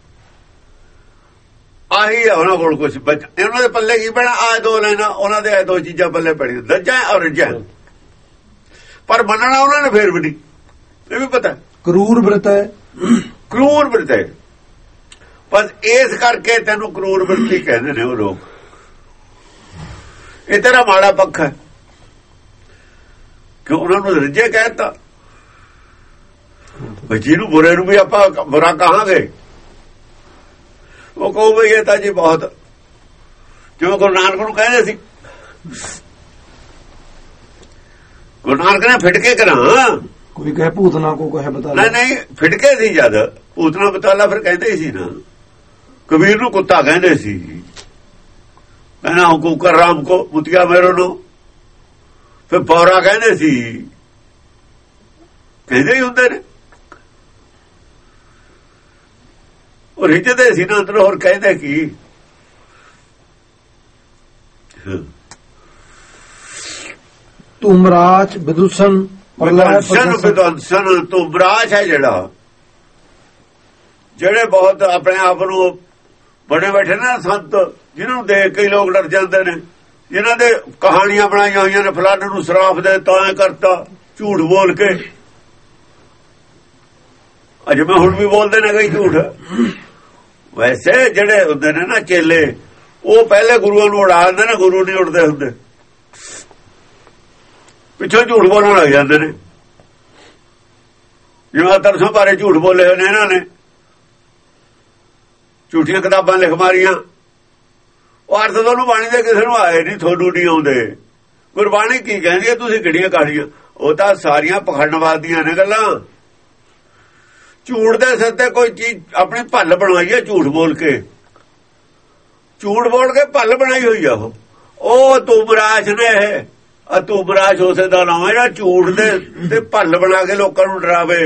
ਆਹੀ ਹੈ ਉਹਨਾਂ ਕੋਲ ਕੁਛ ਬਚ। ਉਹਨਾਂ ਦੇ ਪੱਲੇ ਕੀ ਪੈਣਾ? ਆ ਦੋ ਲੈਣਾ ਉਹਨਾਂ ਦੇ, ਦੋ ਚੀਜ਼ਾਂ ਪੱਲੇ ਪੈਣੀਆਂ, ਦੱਜਾ ਔਰ ਰਿੱਝਾ। ਪਰ ਮੰਨਣਾ ਉਹਨਾਂ ਨੇ ਫੇਰ ਵੀ ਨਹੀਂ। ਇਹ ਵੀ ਪਤਾ ਕਰੂਰ ਬਿਰਤ ਹੈ, ਕਰੂਰ ਬਿਰਤ ਹੈ। ਪਰ ਇਸ ਕਰਕੇ ਤੈਨੂੰ ਕਰੂਰ ਬਿਰਤੀ ਕਹਿੰਦੇ ਨੇ ਉਹ ਲੋਕ। ਇਹ ਤੇਰਾ ਮਾੜਾ ਪੱਖ ਹੈ ਕਿ ਉਹਨਾਂ ਨੂੰ ਰਿੱਝੇ ਕਹਿਤਾ। ਜਿਹਨੂੰ ਬੁਰੇ ਨੂੰ ਵੀ ਆਪਾਂ ਬੁਰਾ ਕਹਾਂਗੇ, ਉਹ ਕਹੋ ਬਈ ਇਹ ਤਾਂ ਜੀ ਬਹੁਤ, ਜਿਵੇਂ ਗੁਰੂ ਨਾਨਕ ਨੂੰ ਕਹਿੰਦੇ ਸੀ। ਗੁਰੂ ਨਾਨਕ ਨੇ ਫਿਟਕੇ ਕਰਾਂ, ਕੋਈ ਕਹੇ ਭੂਤਨਾ, ਕੋ ਕਹੇ ਬਤਾਲਾ। ਨਹੀਂ ਫਿਟਕੇ ਸੀ। ਜਦ ਭੂਤਨਾ ਬਤਾਲਾ ਫਿਰ ਕਹਿੰਦੇ ਸੀ ਨਾ। ਕਬੀਰ ਨੂੰ ਕੁੱਤਾ ਕਹਿੰਦੇ ਸੀ, ਕਹਿੰਦਾ ਹੁਕੂਮ ਕਰ ਰਾਮ ਕੋ ਮੁਤਿਆ ਮੇਰੋ ਨੂੰ। ਫਿਰ ਪੌਰਾ ਕਹਿੰਦੇ ਸੀ, ਕਹਿੰਦੇ ਹੀ ਹੁੰਦੇ ਨੇ। ਉਹ ਰਿੱਝਦੇ ਸੀ ਨਾ ਅੰਦਰ, ਹੋਰ ਕਹਿੰਦੇ ਕੀ? ਤੁਮਰਾਜ ਵਿਦੂਸ਼ਣ ਵਿਦਵੰਸਨ। ਤੁਮਰਾਜ ਹੈ ਜਿਹੜਾ, ਜਿਹੜੇ ਬਹੁਤ ਆਪਣੇ ਆਪ ਨੂੰ ਬਣੇ ਬੈਠੇ ਨਾ ਸੰਤ, ਜਿਹਨਾਂ ਨੂੰ ਦੇਖ ਕੇ ਲੋਕ ਡਰ ਜਾਂਦੇ ਨੇ, ਜਿਨ੍ਹਾਂ ਦੇ ਕਹਾਣੀਆਂ ਬਣਾਈਆਂ ਹੋਈਆਂ ਨੇ, ਫਲਾਣੇ ਨੂੰ ਸ਼ਰਾਪ ਦੇ ਤਾਂ ਕਰਤਾ, ਝੂਠ ਬੋਲ ਕੇ। ਅਜੇ ਮੈਂ ਹੁਣ ਵੀ ਬੋਲਦੇ ਨੇ ਕਈ ਝੂਠ। ਵੈਸੇ ਜਿਹੜੇ ਹੁੰਦੇ ਨੇ ਨਾ ਚੇਲੇ, ਉਹ ਪਹਿਲੇ ਗੁਰੂਆਂ ਨੂੰ ਉਡਾ ਦਿੰਦੇ ਨੇ, ਗੁਰੂ ਨਹੀਂ ਉੱਡਦੇ ਹੁੰਦੇ, ਪਿੱਛੋਂ ਝੂਠ ਬੋਲਣ ਲੱਗ ਜਾਂਦੇ ਨੇ। ਜਿਵੇਂ ਤਰਸੋਂ ਬਾਰੇ ਝੂਠ ਬੋਲੇ ਹੋਏ ਨੇ ਇਹਨਾਂ ਨੇ, ਝੂਠੀਆਂ ਕਿਤਾਬਾਂ ਲਿਖ ਮਾਰੀਆਂ। ਉਹ ਅਰਥ ਤੁਹਾਨੂੰ ਬਾਣੀ ਦੇ ਕਿਸੇ ਨੂੰ ਆਏ ਨਹੀਂ, ਤੁਹਾਨੂੰ ਨਹੀਂ ਆਉਂਦੇ। ਗੁਰਬਾਣੀ ਕੀ ਕਹਿੰਦੀ ਹੈ? ਤੁਸੀਂ ਕਿਹੜੀਆਂ ਕਹਾਣੀਆਂ? ਉਹ ਤਾਂ ਸਾਰੀਆਂ ਪਖੰਡਵਾਦ ਦੀਆਂ ਨੇ ਗੱਲਾਂ। ਝੂਠ ਦੇ ਸਿਰ ਤੇ ਕੋਈ ਚੀਜ਼ ਆਪਣੀ ਭੱਲ ਬਣਵਾਈ ਹੈ, ਝੂਠ ਬੋਲ ਕੇ, ਝੂਠ ਬੋਲ ਕੇ ਭੱਲ ਬਣਾਈ ਹੋਈ ਆ। ਉਹ ਤੁਮਰਾਜ ਨੇ, ਤੁਮਰਾਜ ਉਸੇ ਦਾ ਨਾਮ ਹੈ ਜਿਹੜਾ ਝੂਠ ਦੇ ਭੱਲ ਬਣਾ ਕੇ ਲੋਕਾਂ ਨੂੰ ਡਰਾਵੇ।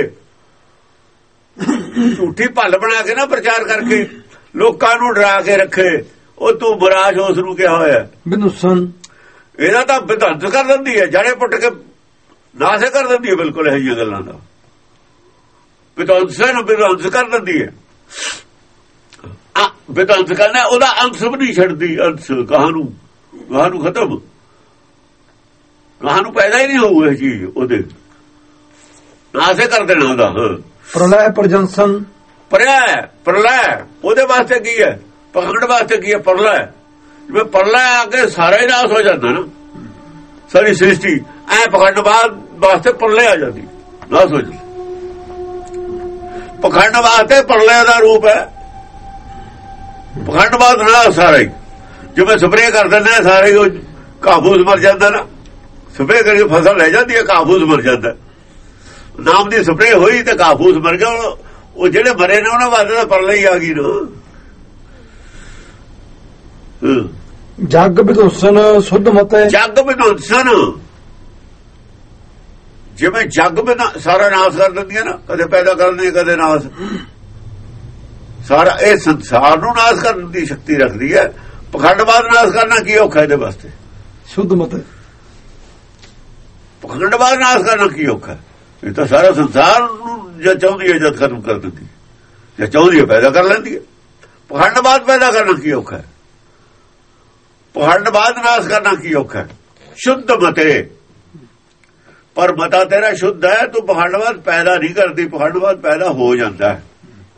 ਝੂਠੀ ਭੱਲ ਬਣਾ ਕੇ ਨਾ ਪ੍ਰਚਾਰ ਕਰਕੇ ਲੋਕਾਂ ਨੂੰ ਡਰਾ ਕੇ ਰੱਖੇ, ਉਹ ਤੁਮਰਾਜ ਉਸ ਨੂੰ ਕਿਹਾ ਹੋਇਆ ਵਿਦੂਸ਼ਣ। ਇਹਦਾ ਤਾਂ ਵਿਧਾਂਤ ਕਰ ਦਿੰਦੀ ਹੈ, ਜੜੇ ਪੁੱਟ ਕੇ ਨਾਸੇ ਕਰ ਦਿੰਦੀ ਹੈ। ਬਿਲਕੁਲ ਇਹ ਜਿਹੀਆਂ ਗੱਲਾਂ ਦਾ ਵਿਧਾਂਤ ਕਰ ਦਿੰਦੀ ਹੈ। ਵਿਧਾਂਤ ਕਰਨਾ, ਉਹਦਾ ਅੰਸ਼ ਵੀ ਨਹੀਂ ਛੱਡਦੀ। ਅੰਸ਼ ਗਾਹ ਨੂੰ ਖਤਮ, ਗਾਹ ਨੂੰ ਪੈਦਾ ਹੀ ਨਹੀਂ ਹੋਊ ਇਹ ਚੀਜ਼। ਉਹਦੇ ਨਾਸੇ ਕਰ ਦੇਣਾ ਉਹਦਾ। ਪ੍ਰਲੈ ਪ੍ਰਜੰਸਨ, ਪ੍ਰਲੈ ਉਹਦੇ ਵਾਸਤੇ ਕੀ ਹੈ? ਪਖੰਡ ਵਾਸਤੇ ਕੀ ਹੈ? ਪ੍ਰਲੈ। ਜਿਵੇਂ ਪ੍ਰਲੈ ਆ ਕੇ ਸਾਰਾ ਹੀ ਨਾਸ ਹੋ ਜਾਂਦਾ ਨਾ, ਸਾਰੀ ਸ੍ਰਿਸ਼ਟੀ। ਐ ਪਖੰਡਵਾਦ ਵਾਸਤੇ ਪ੍ਰਲੈ ਆ ਜਾਂਦੀ, ਨਾਸ ਹੋ ਜਾਂਦੀ। ਪਖੰਡ ਵਾਸਤੇ ਪ੍ਰਲੈ ਦਾ ਰੂਪ ਹੈ। ਪਖੰਡਵਾਦ ਨਾ ਸਾਰਾ ਹੀ, ਜਿਵੇਂ ਸਪਰੇਅ ਕਰ ਦਿੰਦੇ ਸਾਰੇ ਘਾਹ-ਫੂਸ ਮਰ ਜਾਂਦਾ ਨਾ। ਸਪਰੇਅ ਕਰਕੇ ਫਸਲ ਲੈ ਜਾਂਦੀ ਹੈ, ਘਾਹ-ਫੂਸ ਮਰ ਜਾਂਦਾ। ਨਾਮ ਦੀ ਸਪਰੇਅ ਹੋਈ ਤੇ ਘਾਹ-ਫੂਸ ਮਰ ਗਿਆ। ਉਹ ਜਿਹੜੇ ਮਰੇ ਨੇ ਉਹਨਾਂ ਵਾਸਤੇ ਤਾਂ ਪਰਲੇ ਹੀ ਆ ਗਈ ਨਾ। ਜਗ ਵਿਧੁੰਸਨ ਸੁਧ ਮਤੈ, ਜਗ ਵਿਧੁੰਸਨ ਜਿਵੇਂ ਜਗ ਸਾਰਾ ਨਾਸ ਕਰ ਦਿੰਦੀਆਂ ਨਾ, ਕਦੇ ਪੈਦਾ ਕਰਦੀ ਕਦੇ ਨਾਸ, ਸਾਰਾ ਇਹ ਸੰਸਾਰ ਨੂੰ ਨਾਸ ਕਰਨ ਦੀ ਸ਼ਕਤੀ ਰੱਖਦੀ ਹੈ। ਪਖੰਡਵਾਦ ਨਾਸ ਕਰਨਾ ਕੀ ਔਖਾ ਇਹਦੇ ਵਾਸਤੇ? ਸੁਧ ਮਤੈ ਪਖੰਡਵਾਦ ਨਾਸ ਕਰਨਾ ਕੀ ਔਖਾ? ਇਹ ਤਾਂ ਸਾਰਾ ਸੰਸਾਰ ਨੂੰ ਜੇ ਚਾਹੁੰਦੀ ਹੈ ਜਦ ਖਤਮ ਕਰ ਦਿੰਦੀ, ਜੇ ਚਾਹੁੰਦੀ ਹੈ ਪੈਦਾ ਕਰ ਲੈਂਦੀ ਹੈ। ਪਖੰਡਵਾਦ ਪੈਦਾ ਕਰਨਾ ਕੀ ਔਖਾ? ਪਖੰਡਵਾਦ ਨਾਸ ਕਰਨਾ ਕੀ ਔਖਾ? ਸ਼ੁੱਧ ਮਤੇ, ਪਰ ਮਤਾ ਤੇਰਾ ਸ਼ੁੱਧ ਹੈ, ਤੂੰ ਪਖੰਡਵਾਦ ਪੈਦਾ ਨਹੀਂ ਕਰਦੀ, ਪਖੰਡਵਾਦ ਪੈਦਾ ਹੋ ਜਾਂਦਾ ਹੈ।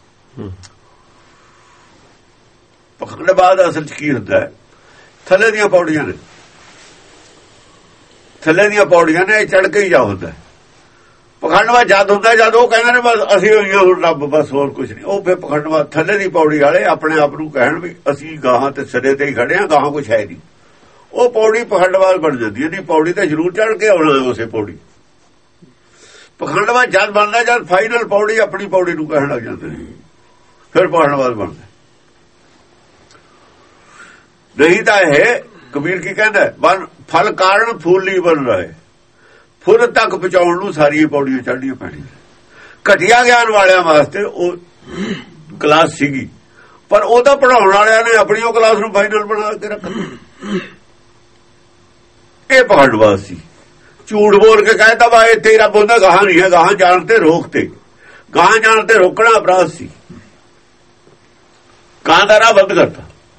ਪਖੰਡਵਾਦ ਅਸਲ 'ਚ ਕੀ ਹੁੰਦਾ ਹੈ? ਥੱਲੇ ਦੀਆਂ ਪੌੜੀਆਂ ਨੇ, ਥੱਲੇ ਦੀਆਂ ਪੌੜੀਆਂ ਨੇ, ਚੜ ਕੇ ਹੀ ਜਾ ਹੁੰਦਾ। ਪਖੰਡਵਾਦ ਜਦ ਹੁੰਦਾ ਜਦ ਉਹ ਕਹਿੰਦੇ ਨੇ ਬਸ ਅਸੀਂ ਹੋਈਆਂ ਹੁਣ ਰੱਬ, ਬਸ ਹੋਰ ਕੁਝ ਨਹੀਂ। ਉਹ ਫਿਰ ਪਖੰਡਵਾਦ ਥੱਲੇ ਦੀ ਪੌੜੀ ਵਾਲੇ ਆਪਣੇ ਆਪ ਨੂੰ ਕਹਿਣ ਵੀ ਅਸੀਂ ਗਾਹਾਂ ਤੇ ਸਿਰੇ ਤੇ ਹੀ ਖੜੇ ਹਾਂ, ਗਾਹਾਂ ਕੁਝ ਹੈ ਨਹੀਂ। ਉਹ ਪੌੜੀ ਪਖੰਡਵਾਦ ਬਣ ਜਾਂਦੀ ਹੈ। ਨਹੀਂ, ਪੌੜੀ ਤੇ ਜ਼ਰੂਰ ਚੜ ਕੇ ਆਉਣਾ ਉਸੇ ਪੌੜੀ। ਪਖੰਡਵਾਦ ਜਦ ਬਣਦਾ ਜਦ ਫਾਈਨਲ ਪੌੜੀ ਆਪਣੀ ਪੌੜੀ ਨੂੰ ਕਹਿਣ ਲੱਗ ਜਾਂਦੇ ਨੇ, ਫਿਰ ਪਖੰਡਵਾਦ ਬਣਦਾ। ਨਹੀਂ ਤਾਂ ਇਹ ਕਬੀਰ ਕੀ ਕਹਿੰਦਾ, ਬਨ ਫਲ ਕਾਰਨ ਫੂਲੀ ਬਣ ਰਹੇ, ਫੁੱਲ ਤੱਕ ਪਹੁੰਚਾਉਣ ਨੂੰ ਸਾਰੀਆਂ ਪੌੜੀਆਂ ਚੜ੍ਹਨੀਆਂ ਪੈਣੀਆਂ। ਘਟੀਆ ਗਿਆਨ ਵਾਲਿਆਂ ਵਾਸਤੇ ਉਹ ਕਲਾਸ ਸੀਗੀ, ਪਰ ਉਹ ਤਾਂ ਪੜਾਉਣ ਵਾਲਿਆਂ ਨੇ ਆਪਣੀ ਉਹ ਕਲਾਸ ਨੂੰ ਫਾਈਨਲ ਬਣਾ ਕੇ ਰੱਖਿਆ। ਇਹ ਪਖੰਡਵਾਦ ਸੀ। ਝੂਠ ਬੋਲ ਕੇ ਕਹਿਤਾ ਵਾ ਇੱਥੇ ਰੱਬ ਹੁੰਦਾ, ਗਾਹਾਂ ਨਹੀਂ ਹੈ, ਗਾਹਾਂ ਜਾਣ ਤੇ ਰੋਕ ਤੇ, ਗਾਹਾਂ ਜਾਣ ਤੇ ਰੋਕਣਾ ਅਪਰਾਧ ਸੀ। ਗਾਹਾਂ ਦਾ ਰਾਹ ਬੰਦ ਕਰਤਾ।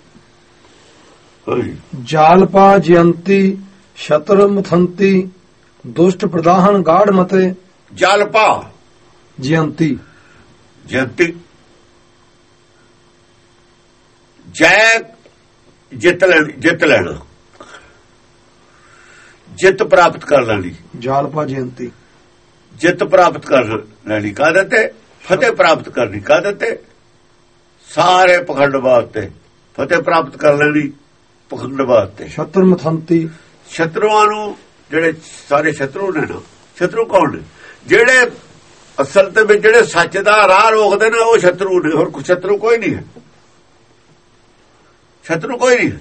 ਜਾਲਪਾ ਜਯੰਤੀ ਸ਼ਤਰ ਮਥੰਤੀ, ਦੁਸ਼ਟ ਪ੍ਰਦਾਹਨ ਗਾੜ ਮਤੇ। ਜਾਲਪਾ ਜਯੰਤੀ, ਜਯੰਤੀ ਜੈ ਜਿੱਤ ਲੈਣਾ, ਜਿੱਤ ਪ੍ਰਾਪਤ ਕਰ ਲੈਣੀ। ਜਾਲਪਾ ਜਯੰਤੀ ਜਿੱਤ ਪ੍ਰਾਪਤ ਕਰ ਲੈਣੀ ਕਾਹਦੇ ਤੇ? ਫਤਿਹ ਪ੍ਰਾਪਤ ਕਰਨੀ ਕਾਹਦੇ ਤੇ? ਸਾਰੇ ਪਖੰਡਵਾਦ ਤੇ ਫਤਿਹ ਪ੍ਰਾਪਤ ਕਰ ਲੈਣੀ, ਪਖੰਡਵਾਦ ਤੇ। ਸ਼ਤਰ ਮਥੰਤੀ, ਸ਼ਤਰੂਆਂ ਨੂੰ, ਜਿਹੜੇ ਸਾਰੇ ਸ਼ਤਰੂ ਨੇ ਨਾ, ਸ਼ਤਰੂ ਕੌਣ ਨੇ? ਜਿਹੜੇ ਅਸਲ ਤੇ ਵਿੱਚ ਜਿਹੜੇ ਸੱਚ ਦਾ ਰਾਹ ਰੋਕਦੇ ਨੇ ਉਹ ਸ਼ਤਰੂ ਨੇ, ਹੋਰ ਸ਼ਤਰੂ ਕੋਈ ਨਹੀਂ ਹੈ। ਸ਼ਤਰੂ ਕੋਈ ਨਹੀਂ।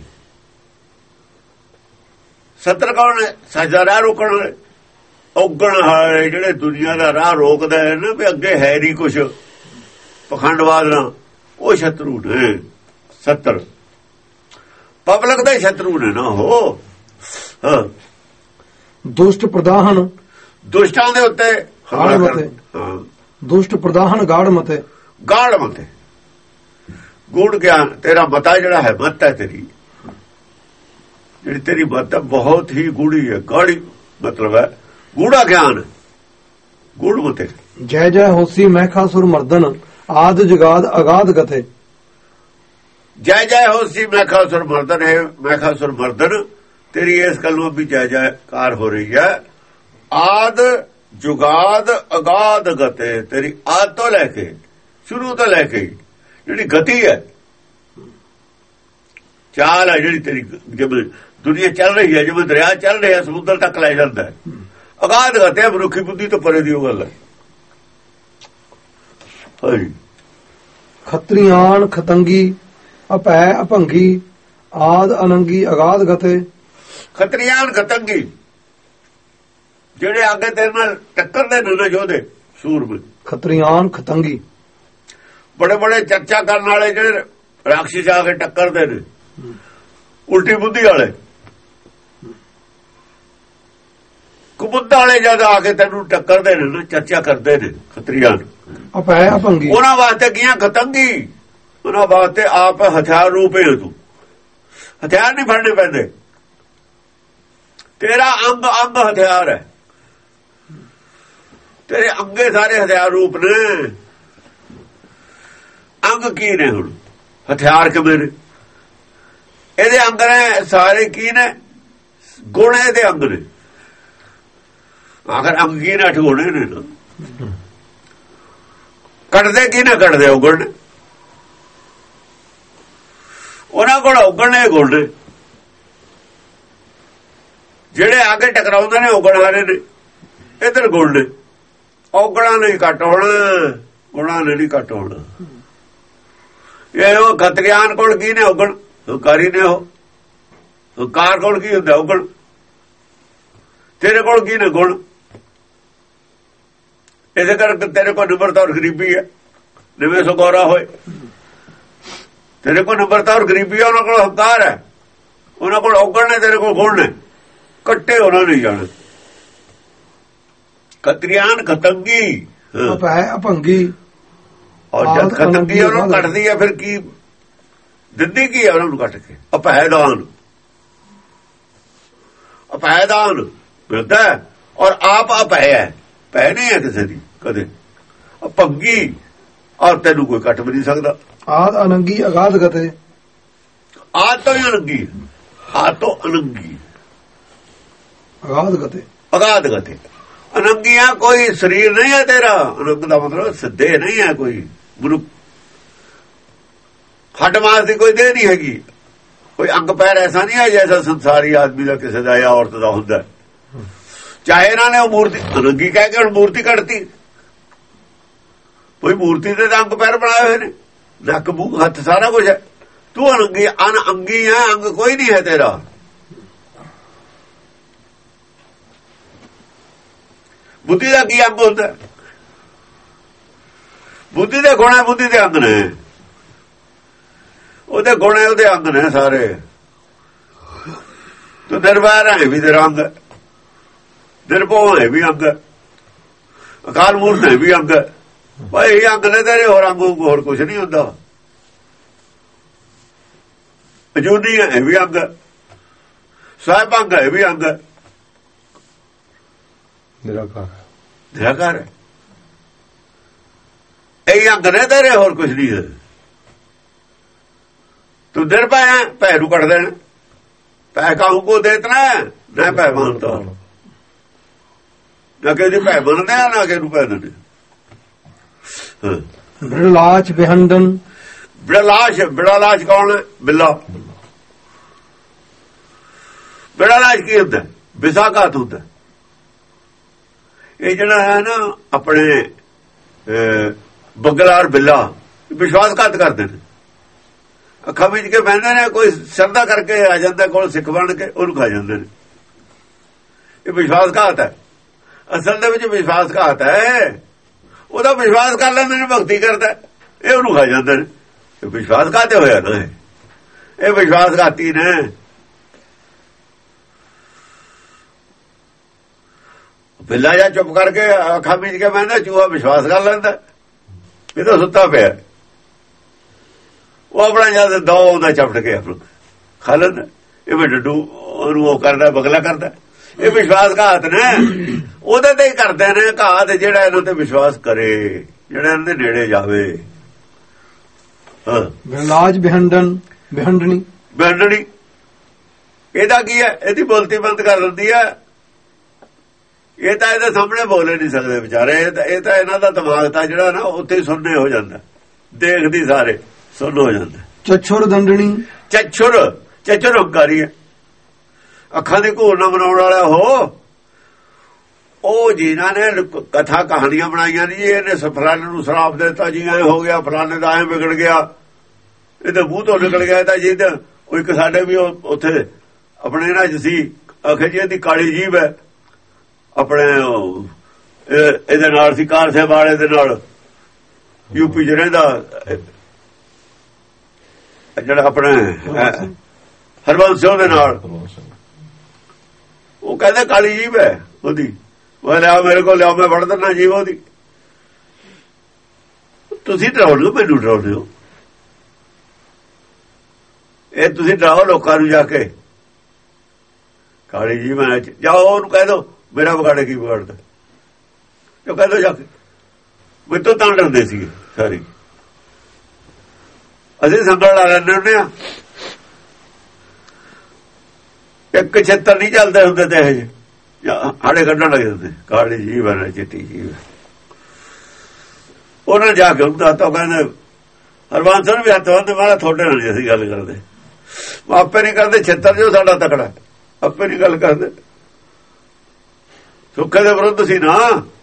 ਸ਼ਤਰੂ ਕੌਣ ਹੈ? ਸੱਚ ਦਾ ਰਾਹ ਰੋਕਣ ਵਾਲੇ, ਔਗਣ ਹਾਰੇ ਜਿਹੜੇ ਦੁਨੀਆ ਦਾ ਰਾਹ ਰੋਕਦੇ ਨੇ ਵੀ ਅੱਗੇ ਹੈ ਨਹੀਂ ਕੁਛ ਪਖੰਡਵਾਦ ਨਾਲ, ਉਹ ਸ਼ਤਰੂ ਨੇ। ਸੱਤਰ ਪਬਲਿਕ ਦੇ ਸ਼ਤਰੂ ਨੇ ਨਾ ਉਹ। ਹਾਂ, ਦੁਸ਼ਟ ਪ੍ਰਦਾਹਨ, ਦੁਸ਼ਟਾਂ ਦੇ ਉੱਤੇ ਗਾੜ ਮਤੇ। ਦੁਸ਼ਟ ਪ੍ਰਦਾਹਨ ਗਾੜ ਮਤੇ, ਗਾੜ ਮਤੇ। ਗੂੜ ਗਿਆਨ ਤੇਰਾ ਮਤਾ ਜਿਹੜਾ ਹੈ, ਮਤ ਹੈ ਤੇਰੀ, ਜਿਹੜੀ ਤੇਰੀ ਮਤ ਹੈ ਬਹੁਤ ਹੀ ਗੂੜੀ ਹੈ। ਗਾੜੀ ਮਤਲਬ ਹੈ ਗੂੜਾ ਗਿਆਨ, ਗੂੜ ਮਤੇ। ਜੈ ਜੈ ਹੋਸੀ ਮਹਿਖਾਸੁਰ ਮਰਦਨ, ਆਦ ਜਗਾਦ ਅਗਾਧ ਗਤੇ। ਜੈ ਜੈ ਹੋਸੀ ਮਹਿਖਾਸੁਰ ਮਰਦਨ ਹੈ। ਮਹਿਖਾਸੁਰ ਮਰਦਨ ਤੇਰੀ ਇਸ ਗੱਲ ਨੂੰ ਵੀ ਜੈ ਜੈਕਾਰ ਹੋ ਰਹੀ ਹੈ। ਆਦ ਜੁਗਾਦ ਅਗਾਧ ਗਤੇ, ਤੇਰੀ ਆਦ ਤੋਂ ਲੈ ਕੇ, ਸ਼ੁਰੂ ਤੋਂ ਲੈ ਕੇ ਜਿਹੜੀ ਗਤੀ ਹੈ, ਚਾਲ ਹੈ ਜਿਹੜੀ ਤੇਰੀ, ਜਿਵੇਂ ਦੁਨੀਆ ਚੱਲ ਰਹੀ ਹੈ, ਜਿਵੇਂ ਦਰਿਆ ਚੱਲ ਰਿਹਾ ਸਮੁੰਦਰ ਤੱਕ ਲੈ ਜਾਂਦਾ ਹੈ। ਅਗਾਧ ਗਤੇ ਮਨੁੱਖੀ ਬੁੱਧੀ ਤੋਂ ਪਰੇ ਦੀ ਉਹ ਗੱਲ ਹੈ। ਖਤਰੀਆਨ ਖਤੰਗੀ, ਅਪੈ ਅਭੰਗੀ, ਆਦ ਅਨੰਗੀ ਅਗਾਧ ਗਤੇ। ਖਤਰੀਆਨ ਖਤੰਗੀ ਜਿਹੜੇ ਅੱਗੇ ਤੇਰੇ ਨਾਲ ਟੱਕਰਦੇ ਨੇ ਨਾ ਯੋਧੇ ਸੂਰਮੇ। ਖਤਰੀਆਨ ਖਤੰਗੀ ਬੜੇ ਬੜੇ ਚਰਚਾ ਕਰਨ ਵਾਲੇ ਜਿਹੜੇ ਰਾਖਸ਼ ਆ ਕੇ ਟੱਕਰਦੇ ਨੇ, ਉਲਟੀ ਬੁੱਧੀ ਵਾਲੇ, ਕੁਬੁੱਧ ਵਾਲੇ ਜਦ ਆ ਕੇ ਤੈਨੂੰ ਟੱਕਰਦੇ ਨੇ ਨਾ, ਚਰਚਾ ਕਰਦੇ ਨੇ, ਖਤਰੀਆਨ ਅਪੈ ਅਭੰਗੀ। ਉਹਨਾਂ ਵਾਸਤੇ ਕੀਆਂ ਖਤੰਗੀ, ਉਹਨਾਂ ਵਾਸਤੇ ਆਪ ਹਥਿਆਰ ਰੂਪ ਹੈ। ਤੂੰ ਹਥਿਆਰ ਨਹੀਂ ਫੜਨੇ ਪੈਂਦੇ, ਤੇਰਾ ਅੰਗ ਅੰਗ ਹਥਿਆਰ ਹੈ, ਤੇਰੇ ਅੰਗੇ ਸਾਰੇ ਹਥਿਆਰ ਰੂਪ ਨੇ। ਅੰਗ ਕੀ ਨੇ? ਹੁਣ ਹਥਿਆਰ ਕਿਵੇਂ ਨੇ? ਇਹਦੇ ਅੰਗ ਨੇ ਸਾਰੇ, ਕੀ ਨੇ? ਗੁਣ ਇਹਦੇ ਅੰਗ ਨੇ। ਆਖਰ ਅੰਗ ਕੀ ਨੇ? 8 ਗੁਣ ਨੇ ਨਾ। ਕੱਢਦੇ ਕੀ ਨਾ ਕੱਢਦੇ ਉਹ ਗੁਣ, ਉਹਨਾਂ ਕੋਲ ਔਗਣ ਨੇ, ਗੁਣ ਨੇ। ਜਿਹੜੇ ਆਗੇ ਟਕਰਾਉਂਦੇ ਨੇ ਔਗਣ ਹਾਰੇ ਨੇ, ਇਧਰ ਗੁਣ ਨੇ। ਔਗਣਾ ਨਹੀਂ ਘੱਟ ਹੋਣਾ, ਉਹਨਾਂ ਨੇ ਨਹੀਂ ਘੱਟ ਹੋਣਾ। ਇਹ ਉਹ ਗਤ ਗਿਆਨ ਕੋਲ ਕੀ ਨੇ ਔਗਣ, ਹੰਕਾਰੀ ਨੇ ਉਹ ਹੰਕਾਰ ਕੋਲ ਕੀ ਹੁੰਦਾ ਔਗਣ, ਤੇਰੇ ਕੋਲ ਕੀ ਨੇ ਗੁਣ। ਇਹਦੇ ਕਰਕੇ ਤੇਰੇ ਕੋਲ ਨਿਮਰਤਾ ਔਰ ਗਰੀਬੀ ਹੈ, ਨਿਵੇਂ ਸਗੋਰਾ ਹੋਏ। ਤੇਰੇ ਕੋਲ ਨਿਮਰਤਾ ਔਰ ਗਰੀਬੀ ਹੈ, ਉਹਨਾਂ ਕੋਲ ਹੰਕਾਰ ਹੈ, ਉਹਨਾਂ ਕੋਲ ਔਗਣ ਨੇ, ਤੇਰੇ ਕੋਲ ਗੁਣ ਨੇ। ਕੱਟੇ ਉਹਨਾਂ ਨਹੀਂ ਜਾਣੇ। ਕਤਰੀਆਨ ਖਤੰਗੀ ਅਭੰਗੀ, ਔਰ ਜਦ ਖਤੰਗੀ ਉਹਨੂੰ ਕੱਟਦੀ ਹੈ ਫਿਰ ਕੀ ਦਿੰਦੀ ਕੀ ਹੈ ਉਹਨਾਂ ਨੂੰ ਕੱਟ ਕੇ? ਅਪੈਦਾਨ, ਅਪੈਦਾਨ ਮਿਲਦਾ ਔਰ ਆਪ ਅਪੈ ਹੈ, ਪੈ ਨਹੀਂ ਹੈ ਕਿਸੇ ਦੀ ਕਦੇ। ਅਭੰਗੀ ਔਰ ਤੈਨੂੰ ਕੋਈ ਕੱਟ ਵੀ ਨਹੀਂ ਸਕਦਾ। ਆਦ ਅਨੰਗੀ ਅਗਾਧ ਗਤੇ, ਆਦ ਤੋਂ ਹੀ ਅਨੰਗੀ, ਆਦ ਤੋਂ ਅਨੰਗੀ ਅਗਾਧ ਗਤੇ, ਅਗਾਧ ਗਤੇ। ਅਨੰਗੀਆਂ ਕੋਈ ਸਰੀਰ ਨਹੀਂ ਹੈ ਤੇਰਾ। ਅਨੰਗ ਦਾ ਮਤਲਬ ਸਿੱਧੇ ਨਹੀਂ ਹੈ ਕੋਈ ਗੁਰੂ, ਹੱਡ ਮਾਸ ਦੀ ਕੋਈ ਦੇਹ ਨਹੀਂ ਹੈਗੀ, ਕੋਈ ਅੰਗ ਪੈਰ ਐਸਾ ਨਹੀਂ ਹੈ ਜੈਸਾ ਸੰਸਾਰੀ ਆਦਮੀ ਦਾ ਕਿਸੇ ਦਾ ਜਾਂ ਔਰਤ ਦਾ ਹੁੰਦਾ। ਚਾਹੇ ਇਹਨਾਂ ਨੇ ਉਹ ਮੂਰਤੀ ਅਨੰਗੀ ਕਹਿ ਕੇ ਹੁਣ ਮੂਰਤੀ ਕੱਢਤੀ, ਕੋਈ ਮੂਰਤੀ ਦੇ ਅੰਗ ਪੈਰ ਬਣਾਏ ਹੋਏ ਨੇ, ਨੱਕ ਮੂੰਹ ਹੱਥ ਸਾਰਾ ਕੁਝ ਹੈ। ਤੂੰ ਅਨੰਗੀ ਅਨਅੰਗੀ ਹੈ, ਅੰਗ ਕੋਈ ਨਹੀਂ ਹੈ ਤੇਰਾ। ਬੁੱਧੀ ਦਾ ਕੀ ਅੰਗ ਹੁੰਦਾ? ਬੁੱਧੀ ਦੇ ਗੁਣ ਹੈ, ਬੁੱਧੀ ਦੇ ਅੰਗ ਨੇ, ਉਹਦੇ ਗੁਣ ਹੈ, ਉਹਦੇ ਅੰਗ ਨੇ ਸਾਰੇ। ਤੂੰ ਦਰਬਾਰ ਹੈ ਵੀ ਤੇਰਾ ਅੰਗ, ਨਿਰਭਉ ਹੈ ਵੀ ਅੰਗ, ਅਕਾਲ ਮੂਰਤ ਹੈ ਵੀ ਅੰਗ। ਭਾਈ ਇਹ ਅੰਗ ਨੇ ਤੇਰੇ, ਹੋਰ ਅੰਗ ਹੋਰ ਕੁਛ ਨਹੀਂ ਹੁੰਦਾ। ਅਜੂਨੀ ਹੈ ਵੀ ਅੰਗ, ਸਾਹਿਬ ਅੰਗ ਹੈ ਵੀ ਅੰਗ, ਨਿਰਾਕਾਰ ਹੈ। ਇਹ ਅੰਗ ਨੇ ਤੇਰੇ, ਹੋਰ ਕੁਛ ਨਹੀਂ ਹੈ। ਤੂੰ ਨਿਰਭੈ ਹੈ, ਭੈ ਨੂੰ ਕੱਢ ਦੇਣਾ। ਭੈ ਕਾਹੂ ਕੋ ਦੇਤਨਾ, ਨਾ ਭੈ ਮੰਨਦਾ, ਨਾ ਕਿ ਭੈ ਮੰਨਦੇ ਆ, ਨਾ ਕਿ ਨੂੰ ਭੈ ਦਿੰਦੇ। ਬਿਰਲਾਚ ਬਿਹੰਡਨ, ਬਿਰਲਾਸ਼, ਬਿਰਲਾਸ਼ ਕੌਣ ਹੈ? ਬਿੱਲਾ। ਬਿਰਲਾਸ਼ ਕੀ ਹੁੰਦਾ? ਵਿਸਾਘਾਤ ਹੁੰਦਾ। ਇਹ ਜਿਹੜਾ ਹੈ ਨਾ ਆਪਣੇ ਬਗਲਾ ਔਰ ਬਿੱਲਾ ਵਿਸ਼ਵਾਸਘਾਤ ਕਰਦੇ ਨੇ, ਅੱਖਾਂ ਵਿੱਚ ਕੇ ਬਹਿੰਦੇ ਨੇ। ਕੋਈ ਸ਼ਰਧਾ ਕਰਕੇ ਆ ਜਾਂਦਾ ਕੋਲ ਸਿੱਖ ਬਣ ਕੇ, ਉਹਨੂੰ ਖਾ ਜਾਂਦੇ ਨੇ। ਇਹ ਵਿਸ਼ਵਾਸਘਾਤ ਹੈ, ਅਸਲ ਦੇ ਵਿੱਚ ਵਿਸ਼ਵਾਸਘਾਤ ਹੈ। ਉਹਦਾ ਵਿਸ਼ਵਾਸ ਕਰ ਲੈਂਦੇ ਨੇ, ਭਗਤੀ ਕਰਦਾ, ਇਹ ਉਹਨੂੰ ਖਾ ਜਾਂਦੇ ਨੇ। ਇਹ ਵਿਸ਼ਵਾਸਘਾਤ ਹੋਇਆ ਨਾ, ਇਹ ਵਿਸ਼ਵਾਸਘਾਤੀ ਨੇ। ਬਿੱਲਾ ਜਾਂ ਚੁੱਪ ਕਰਕੇ ਅੱਖਾਂ ਮੀਚ ਕੇ ਬਹਿੰਦਾ, ਚੂਹਾ ਵਿਸ਼ਵਾਸ ਕਰ ਲੈਂਦਾ, ਇਹ ਤਾਂ ਸੁੱਤਾ ਪਿਆ। ਉਹ ਆਪਣਾ ਜਦ ਦੋ ਉਹਦਾ ਚਪਟ ਕੇ ਆਪਣਾ ਖਾ ਲੈਂਦਾ। ਇਹ ਵੀ ਡੱਡੂ ਉਹਨੂੰ ਉਹ ਕਰਦਾ, ਬਗਲਾ ਕਰਦਾ। ਇਹ ਵਿਸ਼ਵਾਸਘਾਤ ਨੇ, ਉਹਦੇ ਤੇ ਹੀ ਕਰਦੇ ਨੇ ਘਾਤ, ਜਿਹੜਾ ਇਹਨਾਂ ਤੇ ਵਿਸ਼ਵਾਸ ਕਰੇ, ਜਿਹੜਾ ਇਹਨਾਂ ਦੇ ਨੇੜੇ ਜਾਵੇ। ਬਿਰਲਾਜ ਬਿਹੰਡਨ, ਬਿਹੰਡਣੀ, ਬਿਹੰਡਣੀ ਇਹਦਾ ਕੀ ਹੈ? ਇਹਦੀ ਬੋਲਤੀ ਬੰਦ ਕਰ ਦਿੰਦੀ ਹੈ। ਇਹ ਤਾਂ ਇਹਦੇ ਸਾਹਮਣੇ ਬੋਲੇ ਨਹੀਂ ਸਕਦੇ ਵਿਚਾਰੇ। ਇਹ ਤਾਂ ਇਹਨਾਂ ਦਾ ਦਿਮਾਗ ਤਾਂ ਜਿਹੜਾ ਨਾ ਉੱਥੇ ਸੁਣਨੇ ਹੋ ਜਾਂਦਾ, ਦੇਖਦੀ ਸਾਰੇ ਸੁਣ ਹੋ ਜਾਂਦਾ। ਚੱਛੁਰ ਦੰਡਣੀ, ਚੱਛੁਰ, ਚੱਛੁਰ ਹੰਕਾਰੀ ਹੈ, ਅੱਖਾਂ ਦੀ ਘੂਰ ਨਾ ਬਣਾਉਣ ਵਾਲਾ ਹੋ। ਉਹ ਜਿਨ੍ਹਾਂ ਨੇ ਕਥਾ ਕਹਾਣੀਆਂ ਬਣਾਈਆਂ ਨਹੀਂ, ਇਹਨੇ ਫਲਾਣੇ ਨੂੰ ਸ਼ਰਾਪ ਦਿੱਤਾ ਜੀ, ਐ ਹੋ ਗਿਆ, ਫਲਾਣੇ ਦਾ ਐ ਵਿਗੜ ਗਿਆ, ਇਹਦੇ ਮੂੰਹ ਤੋਂ ਨਿਕਲ ਗਿਆ ਤਾਂ ਜੀ। ਉਹ ਇੱਕ ਸਾਡੇ ਵੀ ਉੱਥੇ ਆਪਣੇ ਨਾਲ ਸੀ, ਆਖੇ ਜੀ ਇਹਦੀ ਕਾਲੀ ਜੀਭ ਹੈ, ਆਪਣੇ ਇਹਦੇ ਨਾਲ ਸੀ ਕਾਰ ਸਾਹਿਬ ਵਾਲੇ ਦੇ ਨਾਲ, ਯੂਪੀ 'ਚ ਰਹਿੰਦਾ ਜਿਹੜਾ ਆਪਣੇ ਹਰਬੰਸ ਸਿੰਘ ਦੇ ਨਾਲ। ਉਹ ਕਹਿੰਦੇ ਕਾਲੀ ਜੀਭ ਹੈ ਉਹਦੀ, ਉਹ ਲਿਆ ਮੇਰੇ ਕੋਲ, ਲਿਆ ਮੈਂ ਫੜ ਦਿੰਦਾ ਜੀਭ ਉਹਦੀ। ਤੁਸੀਂ ਡਰਾਉਂਦੇ ਹੋ, ਮੈਨੂੰ ਡਰਾਉਂਦੇ ਹੋ। ਇਹ ਤੁਸੀਂ ਡਰਾਓ ਲੋਕਾਂ ਨੂੰ ਜਾ ਕੇ, ਕਾਲੀ ਜੀਭ ਹੈ, ਜਾਓ ਉਹਨੂੰ ਕਹਿ ਦੋ ਮੇਰਾ ਵਿਗਾੜੇ ਕੀ ਵਿਗਾੜਦਾ, ਜੋ ਕਹਿ ਦੋ ਜਾ ਕੇ। ਮੇਰੇ ਤੋਂ ਤਾਂ ਡਰਦੇ ਸੀਗੇ ਸਾਰੇ, ਅਸੀਂ ਸੰਗਲ ਲਾ ਲੈਂਦੇ ਹੁੰਦੇ ਆ। ਇੱਕ ਛੇਤਰ ਨਹੀਂ ਚੱਲਦੇ ਹੁੰਦੇ ਤੇ ਇਹ ਹਾੜੇ ਕੱਢਣ ਲੱਗ ਜਾਂਦੇ, ਕਾਲੀ ਜੀਭ ਹੈ, ਚਿੱਟੀ ਜੀਭ ਹੈ। ਉਹਨਾਂ ਜਾ ਕੇ ਹੁੰਦਾ ਤਾਂ ਕਹਿੰਦੇ ਹਰਬੰਸ ਸਿੰਘ ਵੀ ਹੱਥ ਬੰਨ੍ਹਦੇ, ਮਾਰਾ ਤੁਹਾਡੇ ਨਾਲ ਅਸੀਂ ਗੱਲ ਕਰਦੇ, ਆਪੇ ਨਹੀਂ ਕਰਦੇ। ਛੇਤਰ ਜੋ ਸਾਡਾ ਤਕੜਾ, ਆਪੇ ਨਹੀਂ ਗੱਲ ਕਰਦੇ। ਸੁੱਖੇ ਦੇ ਵਿਰੁੱਧ ਸੀ ਨਾ,